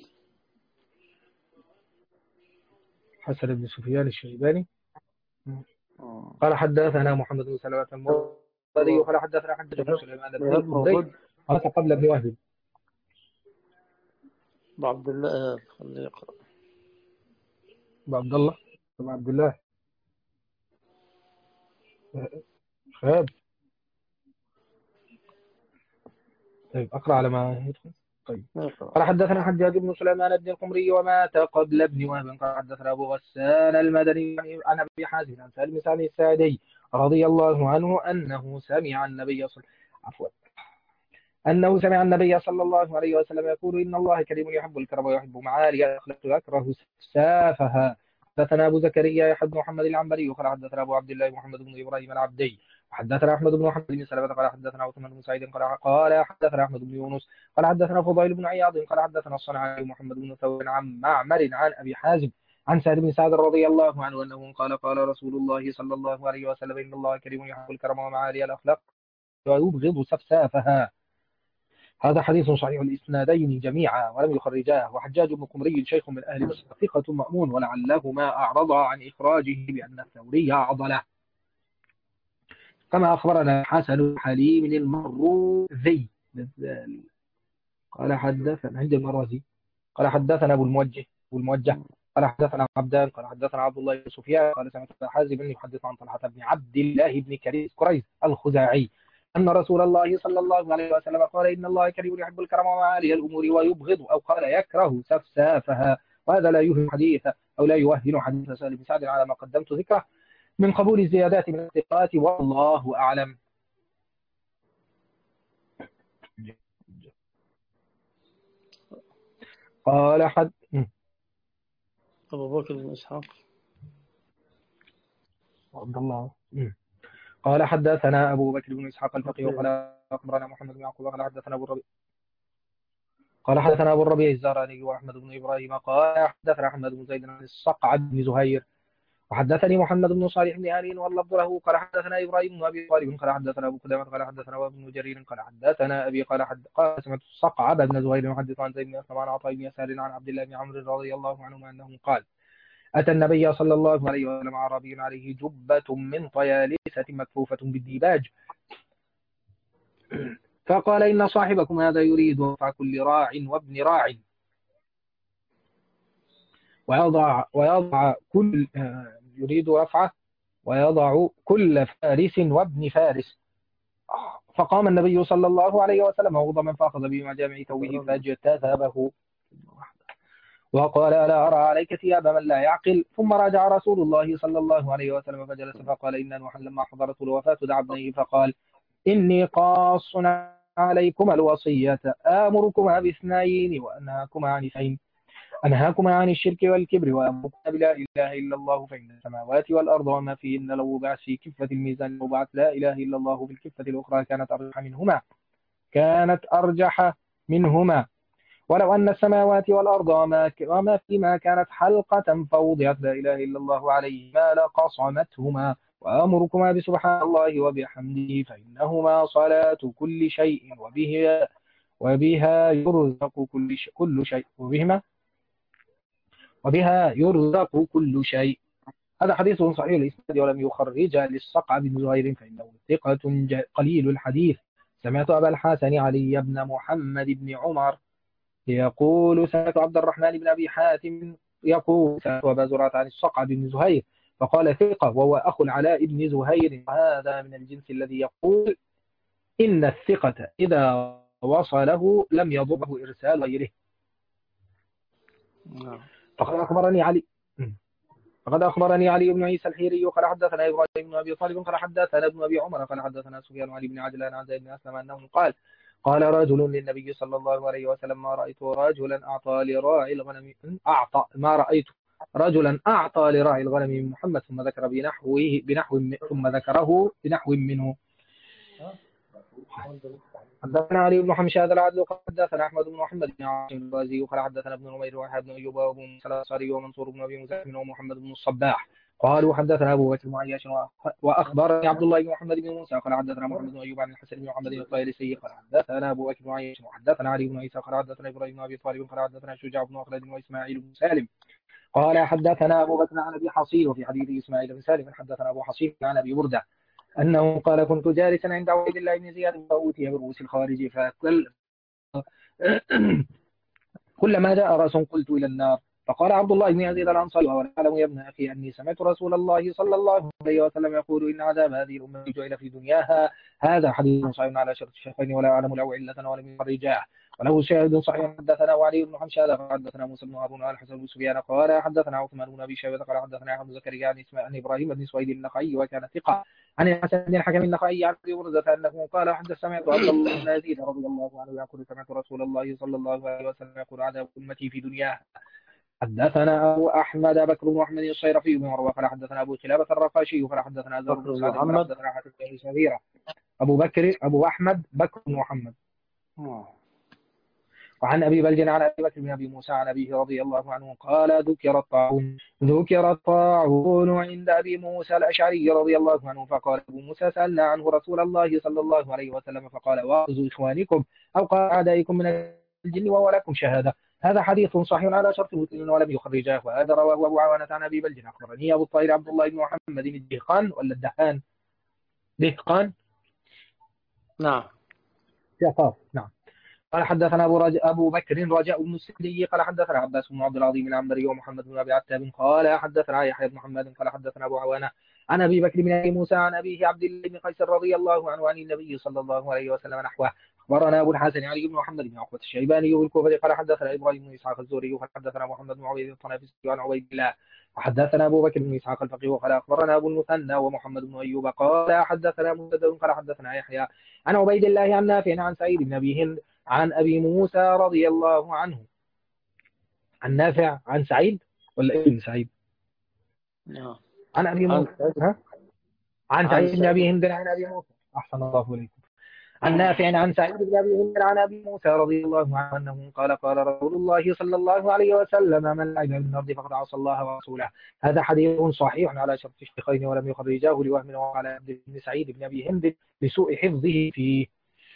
حسن بن سفيان الشيباني قال حدثنا محمد بن سلمة المرادي قال حدثنا حدثنا بن سليمان الخضري قال قبل ابن وهب عبد الله خليه يقرأ عبد الله ثم عبد الله خاب. طيب أقرأ على ما يدخل. طيب قال حدثنا حجاج بن سليمان بن القمري ومات قبل ابن وهب قال حدثنا أبو غسان المدني عن أبي حازم عن سالم بن الساعدي رضي الله عنه أنه سمع النبي صلى عفوا أنه سمع النبي صلى الله عليه وسلم يقول إن الله كريم يحب الكرم ويحب معالي الأخلاق ويكره سافها. حدثنا أبو زكريا يحيى بن محمد العنبري قال حدثنا أبو عبد الله محمد بن إبراهيم العبدي وحدثنا أحمد بن محمد بن سلمة قال حدثنا عثمان بن سعيد قال قال حدثنا أحمد بن يونس قال حدثنا فضيل بن عياض قال حدثنا الصنعاني محمد بن ثور عن معمر عن أبي حازم عن سعد بن سعد رضي الله عنه أنه قال قال رسول الله صلى الله عليه وسلم إن الله كريم يحب الكرم ومعالي الأخلاق ويبغض سفسافها. هذا حديث صحيح الإسنادين جميعا ولم يخرجاه. وحجاج بن قمري شيخ من أهل مصر ثقة مأمون ولعلهما أعرضا عن إخراجه بأن الثوري عضله، كما أخبرنا حسن حليم المروذي قال حدثنا عند المرازي قال حدثنا أبو الموجه أبو الموجه قال حدثنا عبدان قال حدثنا عبد الله بن سفيان قال سمعت حازم يحدث عن طلحة بن عبد الله بن كريز قريز الخزاعي أن رسول الله صلى الله عليه وسلم قال إن الله كريم يحب الكرم ومعالي الأمور ويبغض أو قال يكره سفسافها. وهذا لا يوهن حديث أو لا يوهن حديث سهل بن سعد على ما قدمت ذكره من قبول الزيادات من الثقات والله أعلم. قال حد أبو بكر بن إسحاق عبد الله قال حدثنا أبو بكر بن إسحاق الفقيه وقال أخبرنا محمد بن يعقوب قال حدثنا أبو الربيع قال حدثنا أبو الربيع الزهراني وأحمد بن إبراهيم قال حدثنا أحمد بن زيد عن الصقعد بن زهير وحدثني محمد بن صالح بن هانين واللفظ له قال حدثنا إبراهيم بن أبي طالب قال حدثنا أبو قدامة قال حدثنا ابن جرير قال حدثنا أبي قال حد قال سمعت الصقعد بن زهير يحدث عن زيد بن أسلم عن عطاء بن يسار عن عبد الله بن عمرو رضي الله عنهما أنه قال أتى النبي صلى الله عليه وسلم أعرابي عليه جبة من طيالسة مكفوفة بالديباج فقال إن صاحبكم هذا يريد رفع كل راع وابن راع ويضع ويضع كل يريد رفعه ويضع كل فارس وابن فارس. فقام النبي صلى الله عليه وسلم مغضبا فأخذ بمجامع ثوبه فاجتذبه وقال ألا أرى عليك ثياب من لا يعقل. ثم رجع رسول الله صلى الله عليه وسلم فجلس فقال إن نوحا لما حضرته الوفاة دعا ابنيه فقال إني قاص عليكما الوصية آمركما باثنين وأنهاكما عن اثنين أنهاكما عن الشرك والكبر وأمركما بلا إله إلا الله فإن السماوات والأرض وما فيهن لو وضعت في كفة الميزان وضعت لا إله إلا الله في الكفة الأخرى كانت أرجح منهما كانت أرجح منهما ولو أن السماوات والأرض وما, وما فيما كانت حلقة فوضعت لا إله إلا الله عليهما لقصمتهما وأمركما بسبحان الله وبحمده فإنهما صلاة كل شيء وبها وبها يرزق كل شيء كل شيء وبهما وبها يرزق كل شيء. هذا حديث صحيح الإسناد ولم يخرج للصقع بن زهير فإنه ثقة قليل الحديث. سمعت أبا الحسن علي بن محمد بن عمر يقول سمعت عبد الرحمن بن أبي حاتم يقول سمعت أبا زرعة عن الصقع بن زهير فقال ثقة وهو أخو العلاء بن زهير. هذا من الجنس الذي يقول إن الثقة إذا وصله لم يضره إرسال غيره. فقد أخبرني علي فقد أخبرني علي بن عيسى الحيري قال حدثنا إبراهيم بن أبي طالب قال حدثنا ابن أبي عمر قال حدثنا سفيان علي بن عجلان عن زيد بن أسلم أنه قال قال رجل للنبي صلى الله عليه وسلم ما رأيت رجلا أعطى لراعي الغنم أعطى ما رأيت رجلا أعطى لراعي الغنم من محمد ثم ذكر بنحوه بنحو ثم ذكره بنحو منه. حدثنا علي بن حمشاد العدل قال حدثنا أحمد بن محمد بن عاصم البازي قال حدثنا ابن نمير وحيى بن أيوب وأبو موسى الأنصاري ومنصور بن أبي مزاحم ومحمد بن الصباح قالوا حدثنا أبو بكر بن عياش وأخبرني عبد الله بن محمد بن موسى قال حدثنا محمد بن أيوب عن الحسن بن محمد الطيالسي قال حدثنا أبو بكر بن عياش وحدثنا علي بن عيسى قال حدثنا إبراهيم بن أبي طالب قال حدثنا شجاع بن خالد وإسماعيل بن سالم قال حدثنا أبو بكر عن أبي حصين وفي حديث إسماعيل بن سالم حدثنا أبو حصين عن أبي بردة أنه قال كنت جالسا عند عبيد الله بن زياد فأوتي برؤوس الخوارج فكل كلما جاء رأس قلت إلى النار. فقال عبد الله بن يزيد الأنصاري وأنا أعلم يا ابن أخي أني سمعت رسول الله صلى الله عليه وسلم يقول إن عذاب هذه الأمة جعل في دنياها. هذا حديث صحيح على شرط الشيخين ولا أعلم له علة ولم يخرجاه وله شاهد صحيح. حدثنا وعلي بن حمشاد حدثنا موسى بن هارون قال حسن بن سفيان قال حدثنا عثمان بن أبي شيبة قال حدثنا أحمد زكريا عن إبراهيم بن سويد النخعي وكان ثقة عن الحسن بن الحكم النخعي عن أبي بردة أنه قال حدث سمعت عبد الله بن يزيد رضي الله عنه يقول سمعت رسول الله صلى الله عليه وسلم يقول عذاب أمتي في دنياها حدثنا أبو أحمد بكر بن محمد الصيرفي بن مروه قال حدثنا أبو خلابة الرقاشي قال حدثنا زهر بكر بن بن سعد قال محمد. حدثنا حاتم بن سفيرة. أبو بكر أبو أحمد بكر بن محمد. آه. وعن أبي بلج عن أبي بكر بن أبي موسى عن أبيه رضي الله عنه قال ذكر الطاعون ذكر الطاعون عند أبي موسى الأشعري رضي الله عنه فقال أبو موسى سألنا عنه رسول الله صلى الله عليه وسلم فقال واعظوا إخوانكم أو قال أعدائكم من الجن وهو لكم شهادة. هذا حديث صحيح على شرط مسلم ولم يخرجاه. وهذا رواه أبو عوانة عن أبي بلج أخبرني أبو الطاهر عبد الله بن محمد الدهقان ولا الدهان دهقان نعم. يقاف نعم. قال حدثنا أبو, رج... أبو بكر رجاء بن السدي قال حدثنا عباس بن عبد العظيم العنبري ومحمد بن أبي عتاب قال حدثنا يحيى بن محمد قال حدثنا أبو عوانة عن أبي بكر بن أبي موسى عن أبيه عبد الله بن قيس رضي الله عنه عن النبي صلى الله عليه وسلم نحوه. أخبرنا أبو الحسن علي بن محمد بن عقبة الشيباني بالكوفة قال حدثنا إبراهيم بن إسحاق الزهري قال حدثنا محمد بن عبيد الطنافسي عن عبيد الله وحدثنا أبو بكر بن إسحاق الفقيه قال أخبرنا أبو المثنى ومحمد بن أيوب قال حدثنا مسدد قال حدثنا يحيى عن عبيد الله عن نافع عن سعيد بن أبي هند عن أبي موسى رضي الله عنه. عن نافع عن سعيد ولا ابن سعيد؟ نعم. عن أبي عن موسى ها؟ عن عن سعيد بن أبي سعيد. هند عن أبي موسى. أحسن الله إليكم. عن نافع عن سعيد بن أبي هند عن أبي موسى رضي الله عنه أنه قال قال رسول الله صلى الله عليه وسلم من لعب بالنرد فقد عصى الله ورسوله. هذا حديث صحيح على شرط الشيخين ولم يخرجاه لوهم وعلى عبد بن سعيد بن أبي هند لسوء حفظه فيه.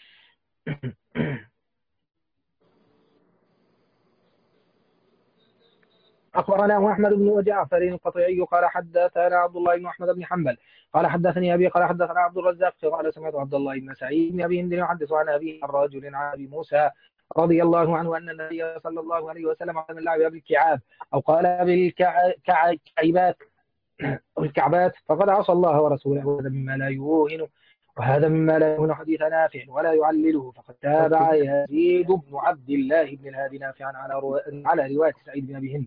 أخبرنا أحمد بن جعفر القطيعي قال حدثنا عبد الله بن أحمد بن حنبل قال حدثني أبي قال حدثنا عبد الرزاق قال سمعت عبد الله بن سعيد بن أبي هند يحدث عن أبي الرجل عن أبي موسى رضي الله عنه أن النبي صلى الله عليه وسلم علم اللعب بالكعاب أو قال بالكعبات أو الكعبات فقد عصى الله ورسوله. وهذا مما لا يوهن وهذا مما لا يوهن حديث نافع ولا يعلله. فقد تابع يزيد بن عبد الله بن الهادي نافعا على رو... على رواية سعيد بن أبي هند.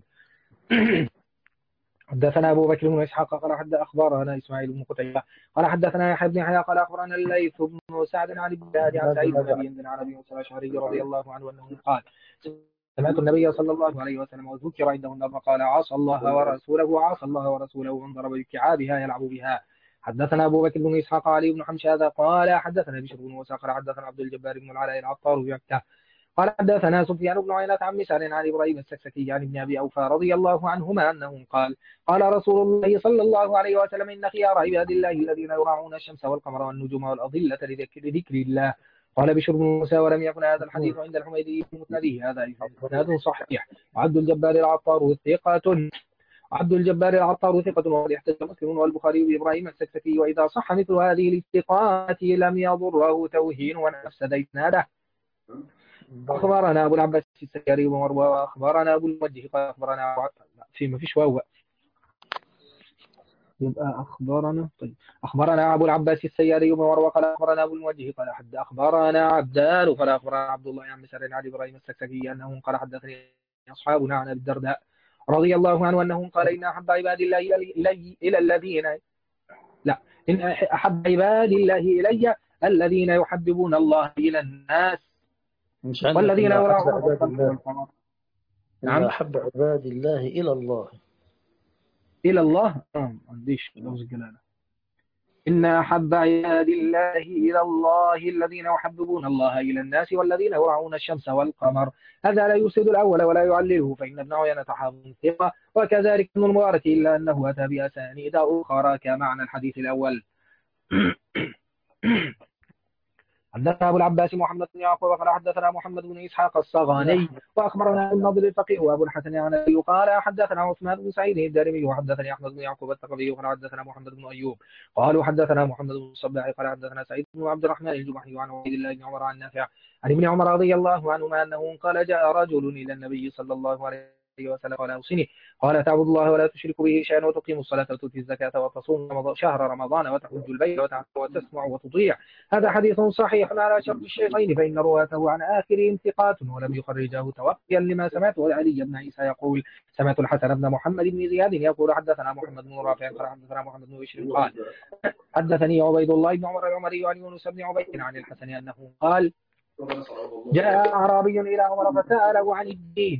حدثنا أبو بكر بن إسحاق قال حد أخبرنا إسماعيل بن قتيبة قال حدثنا يحيى بن يحيى قال أخبرنا الليث بن سعد عن ابن عن سعيد بن أبي هند عن أبي موسى الأشعري رضي الله عنه أنه قال سمعت النبي صلى الله عليه وسلم وذكر عنده النار قال عصى الله ورسوله عصى الله ورسوله وانضرب بكعابها يلعب بها. حدثنا أبو بكر بن إسحاق علي بن حمش هذا قال حدثنا بشر بن موسى قال حدثنا عبد الجبار بن العلاء العطار بمكة قال حدثنا سفيان بن عيينة عن مسعر عن إبراهيم السكسكي عن ابن أبي أوفى رضي الله عنهما أنه قال قال رسول الله صلى الله عليه وسلم إن خيار عباد الله الذين يراعون الشمس والقمر والنجوم والأضلة لذكر ذكر الله. قال بشر بن موسى ولم يكن هذا الحديث عند الحميدي في مسنده هذا إسناد صحيح. وعبد الجبار العطار ثقة عبد الجبار العطار ثقة وقد احتج مسلم والبخاري بإبراهيم السكسكي وإذا صح مثل هذه الاستقامة لم يضره توهين ونفسد إسناده. أخبرنا أبو العباس السياري ومروى وأخبرنا أبو الموجه قال أخبرنا في ما فيش واو يبقى أخبرنا طيب أخبرنا أبو العباس السياري ومروى قال أخبرنا أبو الموجه قال حد أخبرنا عبدان قال أخبرنا عبد الله عن مسعر عن إبراهيم السكسكي أنه قال حدثني أصحابنا عن أبي الدرداء رضي الله عنه أنه قال إن أحب عباد الله إلي إلى الذين لا إن أحب عباد الله إلي الذين يحببون الله إلى الناس والذين يراعون الشمس والقمر. نعم. أحب عباد الله إلى الله إلى الله ما عنديش لفظ الجلالة. إن أحب عباد الله إلى الله الذين يحببون الله إلى الناس والذين يراعون الشمس والقمر. هذا لا يفسد الأول ولا يعلله فإن ابن عيينة حافظ ثقة وكذلك ابن المبارك إلا أنه أتى بأسانيد أخرى كمعنى الحديث الأول. حدثنا أبو العباس محمد بن يعقوب قال حدثنا محمد بن إسحاق الصغاني وأخبرنا النضر الفقيه وأبو الحسن عن أبي قال حدثنا عثمان بن سعيد الدارمي وحدثني أحمد بن يعقوب الثقفي قال حدثنا محمد بن أيوب قالوا حدثنا محمد بن الصباح قال حدثنا سعيد بن عبد الرحمن الجمحي عن عبيد الله بن عمر عن نافع عن ابن عمر رضي الله عنهما أنه قال جاء رجل إلى النبي صلى الله عليه وسلم قال أوصني قال تعبد الله ولا تشرك به شيئا وتقيم الصلاة وتؤتي الزكاة وتصوم شهر رمضان وتحج البيت وتسمع وتطيع. هذا حديث صحيح على شرط الشيخين فإن رواته عن آخرهم ثقات ولم يخرجاه توفيا لما سمعت علي بن عيسى يقول سمعت الحسن بن محمد بن زياد يقول حدثنا محمد بن رافع قال حدثنا محمد بن بشر قال حدثني عبيد الله بن عمر العمري عن يونس بن عبيد عن الحسن أنه قال جاء أعرابي إلى عمر فسأله عن الدين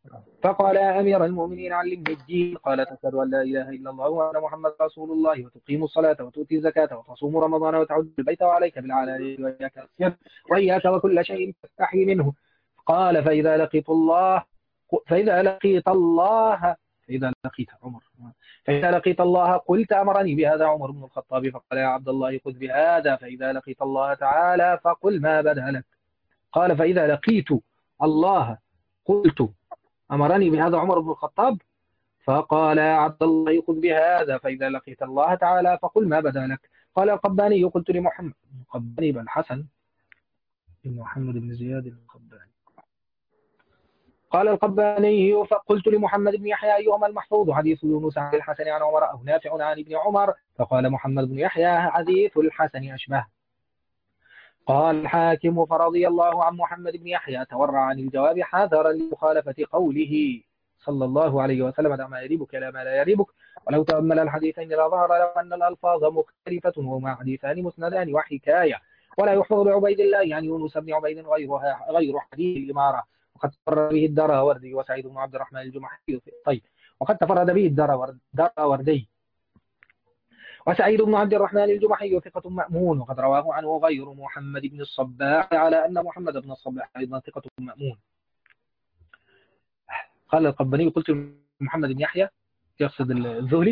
فقال يا أمير المؤمنين علمني الدين. قال تشهد أن لا إله إلا الله وأن محمد رسول الله وتقيم الصلاة وتؤتي الزكاة وتصوم رمضان وتعود البيت وعليك بالعلانية وإياك السر وإياك وكل شيء تستحي منه. قال فإذا لقيت الله فإذا لقيت الله فإذا لقيت عمر فإذا لقيت الله قلت أمرني بهذا عمر بن الخطاب فقال يا عبد الله خذ بهذا فإذا لقيت الله تعالى فقل ما بدا لك. قال فإذا لقيت الله قلت أمرني بهذا عمر بن الخطاب فقال يا عبد الله خذ بهذا فإذا لقيت الله تعالى فقل ما بدا لك. قال القباني قلت لمحمد القباني بن الحسن بن محمد بن زياد القباني قال القباني فقلت لمحمد بن يحيى أيهما المحفوظ حديث يونس عن الحسن عن عمر أو نافع عن ابن عمر؟ فقال محمد بن يحيى حديث الحسن أشبه. قال الحاكم فرضي الله عن محمد بن يحيى تورع عن الجواب حذرا لمخالفة قوله صلى الله عليه وسلم دع ما يريبك لا ما لا يريبك. ولو تأمل الحديثين لظهر له أن الألفاظ مختلفة وهما حديثان مسندان وحكاية ولا يحفظ لعبيد الله يعني يونس بن عبيد غيرها غير حديث الإمارة وقد تفرد به الدراوردي وسعيد بن عبد الرحمن الجمحي. طيب وقد تفرد به الدراوردي وسعيد بن عبد الرحمن الجمحي ثقة مأمون وقد رواه عنه غير محمد بن الصباح على أن محمد بن الصباح أيضا ثقة مأمون. قال القباني قلت محمد بن يحيى يقصد الذهلي.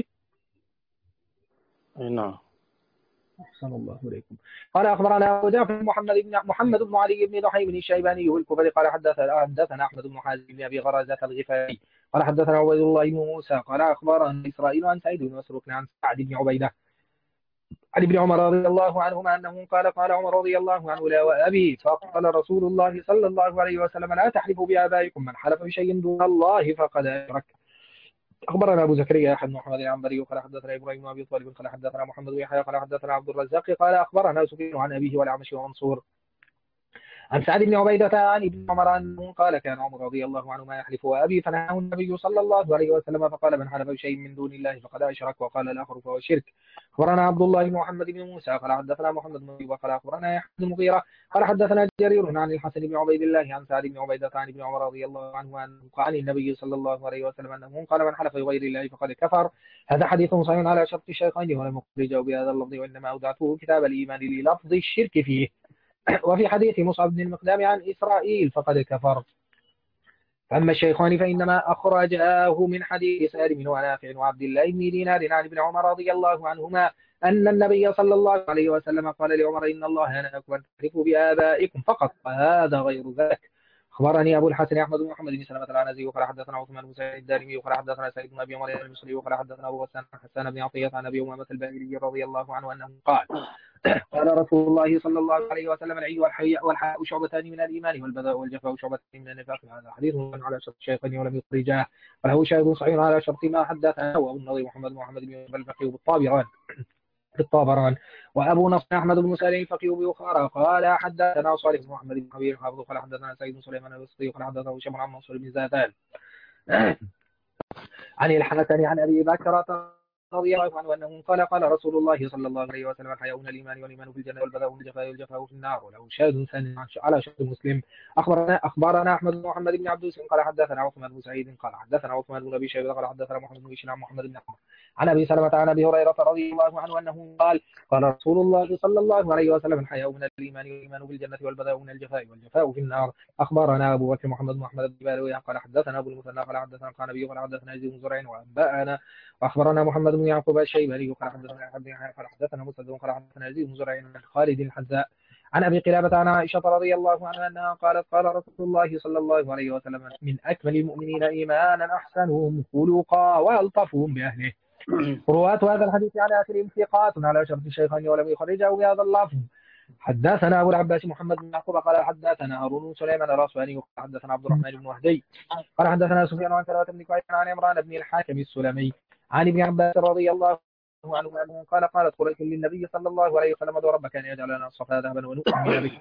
نعم. أحسن الله إليكم. قال أخبرنا أبو جعفر محمد بن محمد بن علي بن ضحي بن الشيباني الكوفي قال حدثنا حدثنا أحمد بن حازم بن أبي غرزة الغفاري قال حدثنا عبيد الله بن موسى قال أخبرنا إسرائيل عن سعيد بن مسروق عن سعد بن عبيدة عن ابن عمر رضي الله عنهما أنه قال قال عمر رضي الله عنه لا وأبي فقال رسول الله صلى الله عليه وسلم لا تحلفوا بآبائكم من حلف بشيء دون الله فقد أشرك. أخبرنا أبو زكريا أحد محمد العنبري قال حدثنا إبراهيم بن أبي طالب قال حدثنا محمد بن يحيى قال حدثنا عبد الرزاق قال أخبرنا سفيان عن أبيه والأعمش ومنصور عن سعد بن عبيدة عن ابن عمر أنه قال كان عمر رضي الله عنه ما يحلف وأبي فنهاه النبي صلى الله عليه وسلم فقال من حلف بشيء من دون الله فقد أشرك وقال الآخر فهو شرك. أخبرنا عبد الله بن محمد بن موسى قال حدثنا محمد بن أيوب قال أخبرنا يحيى بن المغيرة قال حدثنا جرير عن الحسن بن عبيد الله عن سعد بن عبيدة عن ابن عمر رضي الله عنه أنه قال النبي صلى الله عليه وسلم أنه قال من حلف بغير الله فقد كفر. هذا حديث صحيح على شرط الشيخين ولم يخرجه بهذا اللفظ وإنما أودعته كتاب الإيمان للفظ الشرك فيه. وفي حديث مصعب بن المقدام عن إسرائيل فقد كفر. فأما الشيخان فإنما أخرجاه من حديث سالم ونافع وعبد الله بن دينار عن ابن عمر رضي الله عنهما أن النبي صلى الله عليه وسلم قال لعمر إن الله ينهاكم أن تحلفوا بآبائكم فقط وهذا غير ذلك. أخبرني أبو الحسن أحمد بن محمد بن سلمة العنزي وقال حدثنا عثمان بن سعيد الدارمي وقال حدثنا سعيد بن أبي مريم المصري وقال حدثنا أبو غسان حسان بن عطية عن أبي أمامة الباهلي رضي الله عنه أنه قال قال رسول الله صلى الله عليه وسلم العي والحياء والحياء شعبتان من الإيمان والبذاء والجفاء شعبتان من النفاق. هذا حديث على شرط الشيخين ولم يخرجاه وله شاهد صحيح على شرط ما حدثنا وأبو النضر محمد بن محمد بن الفقيه بالطابران بالطابران وأبو نصر أحمد بن سالم الفقيه بأخرى قال حدثنا صالح بن محمد بن خبير حافظ قال حدثنا سعيد بن سليمان الوسطي قال حدثنا هشام عن منصور بن زادان عن الحسن عن أبي بكر رضي الله عنه أنه قال قال رسول الله صلى الله عليه وسلم الحياء من الإيمان والإيمان في الجنة والبذاء من الجفاء والجفاء في النار. وله شاهد ثاني على شرط مسلم. أخبرنا أخبرنا أحمد بن محمد بن عبد الوهاب قال حدثنا عثمان بن سعيد قال حدثنا عثمان بن أبي شيبة قال حدثنا محمد بن بشير عن محمد بن أحمد عن أبي سلمة عن أبي هريرة رضي الله عنه أنه قال قال رسول الله صلى الله عليه وسلم الحياء من الإيمان والإيمان في الجنة والبذاء من الجفاء والجفاء في النار. أخبرنا أبو بكر محمد بن محمد بن بالوي قال حدثنا أبو المثنى قال حدثنا قال أبي قال حدثنا يزيد بن زرع وأنبأنا وأخبرنا محمد بن يعقوب الشيباني قال حدثنا قال حدثنا مسدد قال حدثنا يزيد بن زرع عن خالد الحذاء عن أبي قلابة عن عائشة رضي الله عنها أنها قالت قال رسول الله صلى الله عليه وسلم من أكمل المؤمنين إيمانا أحسنهم خلقا وألطفهم بأهله. رواة هذا الحديث على آخرهم ثقات على شرط الشيخين ولم يخرجه بهذا اللفظ. حدثنا أبو العباس محمد بن يعقوب قال حدثنا هارون بن سليمان الراسباني حدثنا عبد الرحمن بن وهدي قال حدثنا سفيان عن ثلاثة بن كويس عن عمران بن الحاكم السلمي عن ابن عباس رضي الله عنه أنه قال قالت قريش للنبي صلى الله عليه وسلم ادعو ربك أن يجعل لنا الصفا ذهبا ونؤمن به.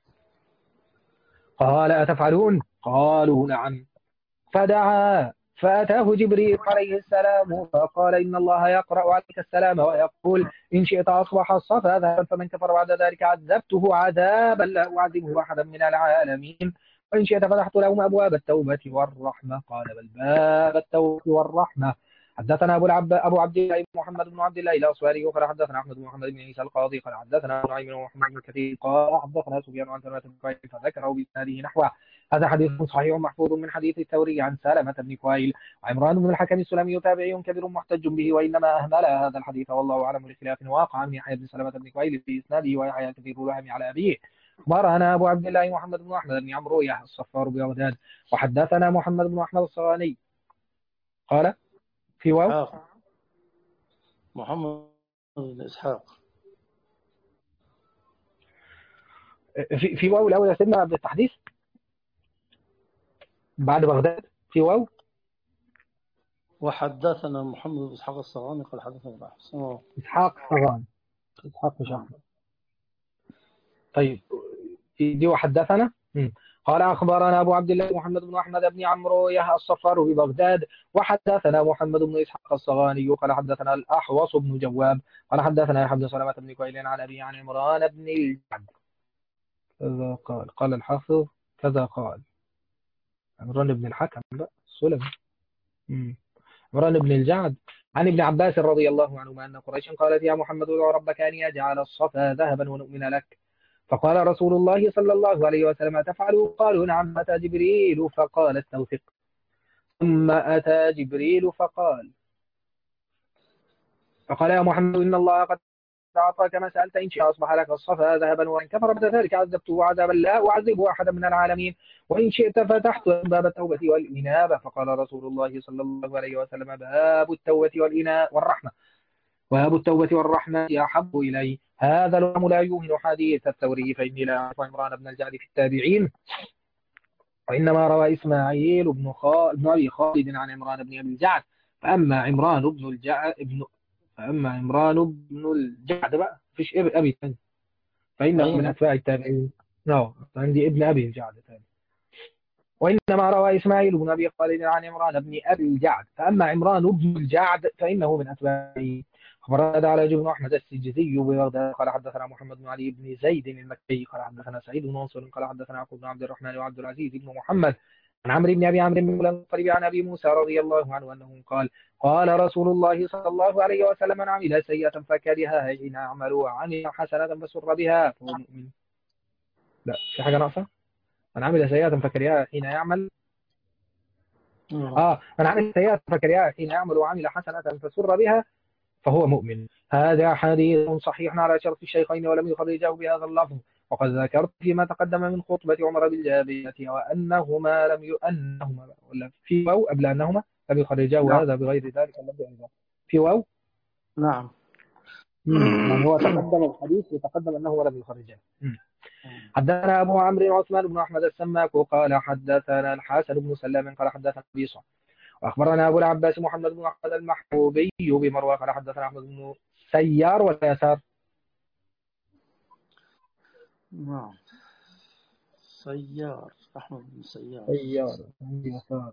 قال أتفعلون؟ قالوا نعم. فدعا فأتاه جبريل عليه السلام فقال إن الله يقرأ عليك السلام ويقول إن شئت أصبح الصفا ذهبا فمن كفر بعد ذلك عذبته عذابا لا أعذبه أحدا من العالمين. وإن شئت فتحت لهم أبواب التوبة والرحمة. قال بل باب التوبة والرحمة. حدثنا أبو العب أبو عبد الله محمد بن عبد الله الأصفهاني قال حدثنا أحمد بن محمد بن عيسى القاضي قال حدثنا أبو نعيم ومحمد بن كثير قال حدثنا سفيان عن سلمة بن كويل فذكره بإسناده نحوه. هذا حديث صحيح محفوظ من حديث الثوري عن سلمة بن كويل. وعمران بن الحكم السلمي تابعي كبير محتج به، وإنما أهمل هذا الحديث والله أعلم لخلاف واقع عن يحيى بن سلمة بن كويل في إسناده ويحيى كثير الوهم على أبيه. أخبرنا أبو عبد الله محمد بن أحمد بن عمرو يحيى الصفار ببغداد وحدثنا محمد بن أحمد الصغاني قال في واو إسحاق محمد بن إسحاق في في واو الأول يا سيدنا قبل التحديث بعد بغداد في واو. وحدثنا محمد بن إسحاق الصغاني قال حدثنا بحث إسحاق الصغاني إسحاق مش أحمد. طيب دي وحدثنا م. قال أخبرنا أبو عبد الله محمد بن أحمد بن عمرو يحيى الصفار ببغداد وحدثنا محمد بن إسحاق الصغاني قال حدثنا الأحوص بن جواب قال حدثنا يحيى بن سلمة بن كويل عن أبي عن عمران بن الجعد كذا قال. قال الحافظ كذا قال عمران بن الحكم بقى سلمة عمران بن الجعد عن ابن عباس رضي الله عنهما أن قريشا قالت يا محمد ادع ربك أن يجعل الصفا ذهبا ونؤمن لك. فقال رسول الله صلى الله عليه وسلم تفعلوا؟ قالوا نعم. أتى جبريل فقال استوثق. ثم أتى جبريل فقال فقال يا محمد إن الله قد أعطاك ما سألت، إن شاء أصبح لك الصفا ذهبا وإن كفر بعد ذلك عذبته عذابا لا أعذبه أحدا من العالمين، وإن شئت فتحت باب التوبة والإنابة. فقال رسول الله صلى الله عليه وسلم باب التوبة والإنابة والرحمة باب التوبة والرحمة أحب إلي. هذا الأمر لا يوهن حديث الثوري فإني لا أعرف عمران بن الجعد في التابعين، وإنما روى إسماعيل بن خالد بن أبي خالد عن عمران بن أبي الجعد. فأما عمران بن الجعد ابن فأما عمران بن الجعد بقى فيش أبي ثاني فإنه من أتباع التابعين. نعم عندي ابن أبي الجعد ثاني. وإنما روى إسماعيل بن أبي خالد عن عمران بن أبي الجعد. فأما عمران بن الجعد فإنه من أتباعه. أخبرنا على بن أحمد السجزي ببغداد قال حدثنا محمد بن علي بن زيد المكي قال حدثنا سعيد بن منصور قال حدثنا يعقوب بن عبد الرحمن وعبد العزيز بن محمد عن عمرو بن أبي عمرو بن المطلب عن أبي موسى رضي الله عنه أنه قال قال رسول الله صلى الله عليه وسلم من عمل سيئة فكرهها حين يعمل وعمل حسنة فسر بها فهو مؤمن. لا في حاجة ناقصة. من عمل سيئة فكرهها حين يعمل آه من عمل سيئة فكرهها حين يعمل وعمل حسنة فسر بها فهو مؤمن. هذا حديث صحيح على شرط الشيخين ولم يخرجه بهذا اللفظ. وقد ذكرت فيما تقدم من خطبة عمر بالجابية وأنهما لم يؤنهما ولا في واو قبل أنهما لم يخرجه نعم. هذا بغير ذلك اللفظ أيضا في واو نعم يعني هو تقدم الحديث وتقدم أنه لم يخرجه. حدثنا أبو عمرو عثمان بن أحمد السماك قال حدثنا الحسن بن سلام قال حدثنا بيصة. وأخبرنا أبو العباس محمد بن أحمد المحبوبي بمروى قال حدثنا أحمد بن سيار ولا يسار؟ نعم سيار أحمد بن سيار سيار عندي يسار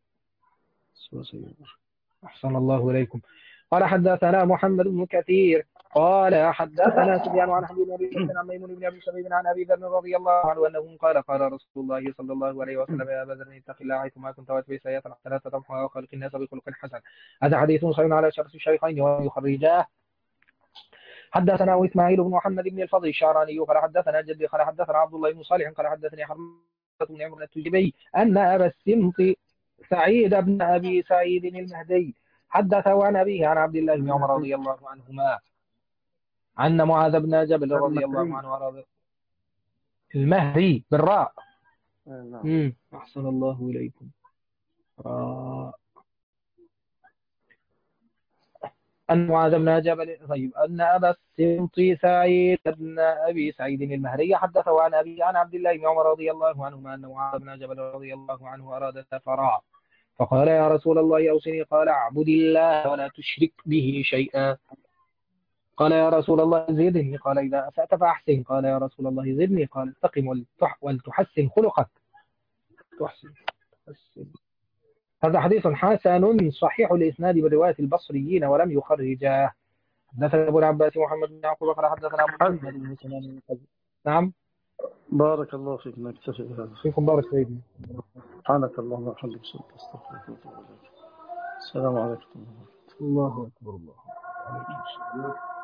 سيار. أحسن الله إليكم. قال حدثنا محمد بن كثير قال حدثنا سفيان عن حبيب بن أبي سفيان عن ميمون بن أبي سعيد عن أبي ذر رضي الله عنه أنه قال قال رسول الله صلى الله عليه وسلم يا أبا ذر اتق الله حيثما كنت واتبع سيئة حسنة تمحوها وخلق الناس بخلق حسن. هذا حديث صحيح على شرط الشيخين ويخرجاه. حدثنا إسماعيل بن محمد بن الفضل الشعراني قال حدثنا جدي قال حدثنا عبد الله بن صالح قال حدثني حرمة بن عمرو التجيبي أن أبا السمط سعيد بن أبي سعيد المهدي حدثه عن أبيه عن عبد الله بن عمر رضي الله عنهما أن معاذ بن جبل رضي الله عنه ورضي المهدي بالراء. امم أحسن الله إليكم. آه. أن معاذ بن جبل طيب أن أبا السمط سعيد بن أبي سعيد المهري حدثه عن أبي عن عبد الله بن عمر رضي الله عنهما أن معاذ بن جبل رضي الله عنه أراد سفرا فقال يا رسول الله أوصني قال اعبد الله ولا تشرك به شيئا. قال يا رسول الله زدني قال إذا أسأت فأحسن قال يا رسول الله زدني قال استقم ولتحسن خلقك تحسن تحسن. هذا حديث حسن صحيح الإسناد برواية البصريين ولم يخرجاه. حدثنا أبو العباس محمد بن يعقوب قال حدثنا أبو محمد بن سلام. نعم بارك الله فيك، نكتفي بهذا. فيكم بارك سيدنا. سبحانك اللهم وبحمدك، استغفرك واتوب اليك. السلام عليكم. الله أكبر الله. عليكم السلام.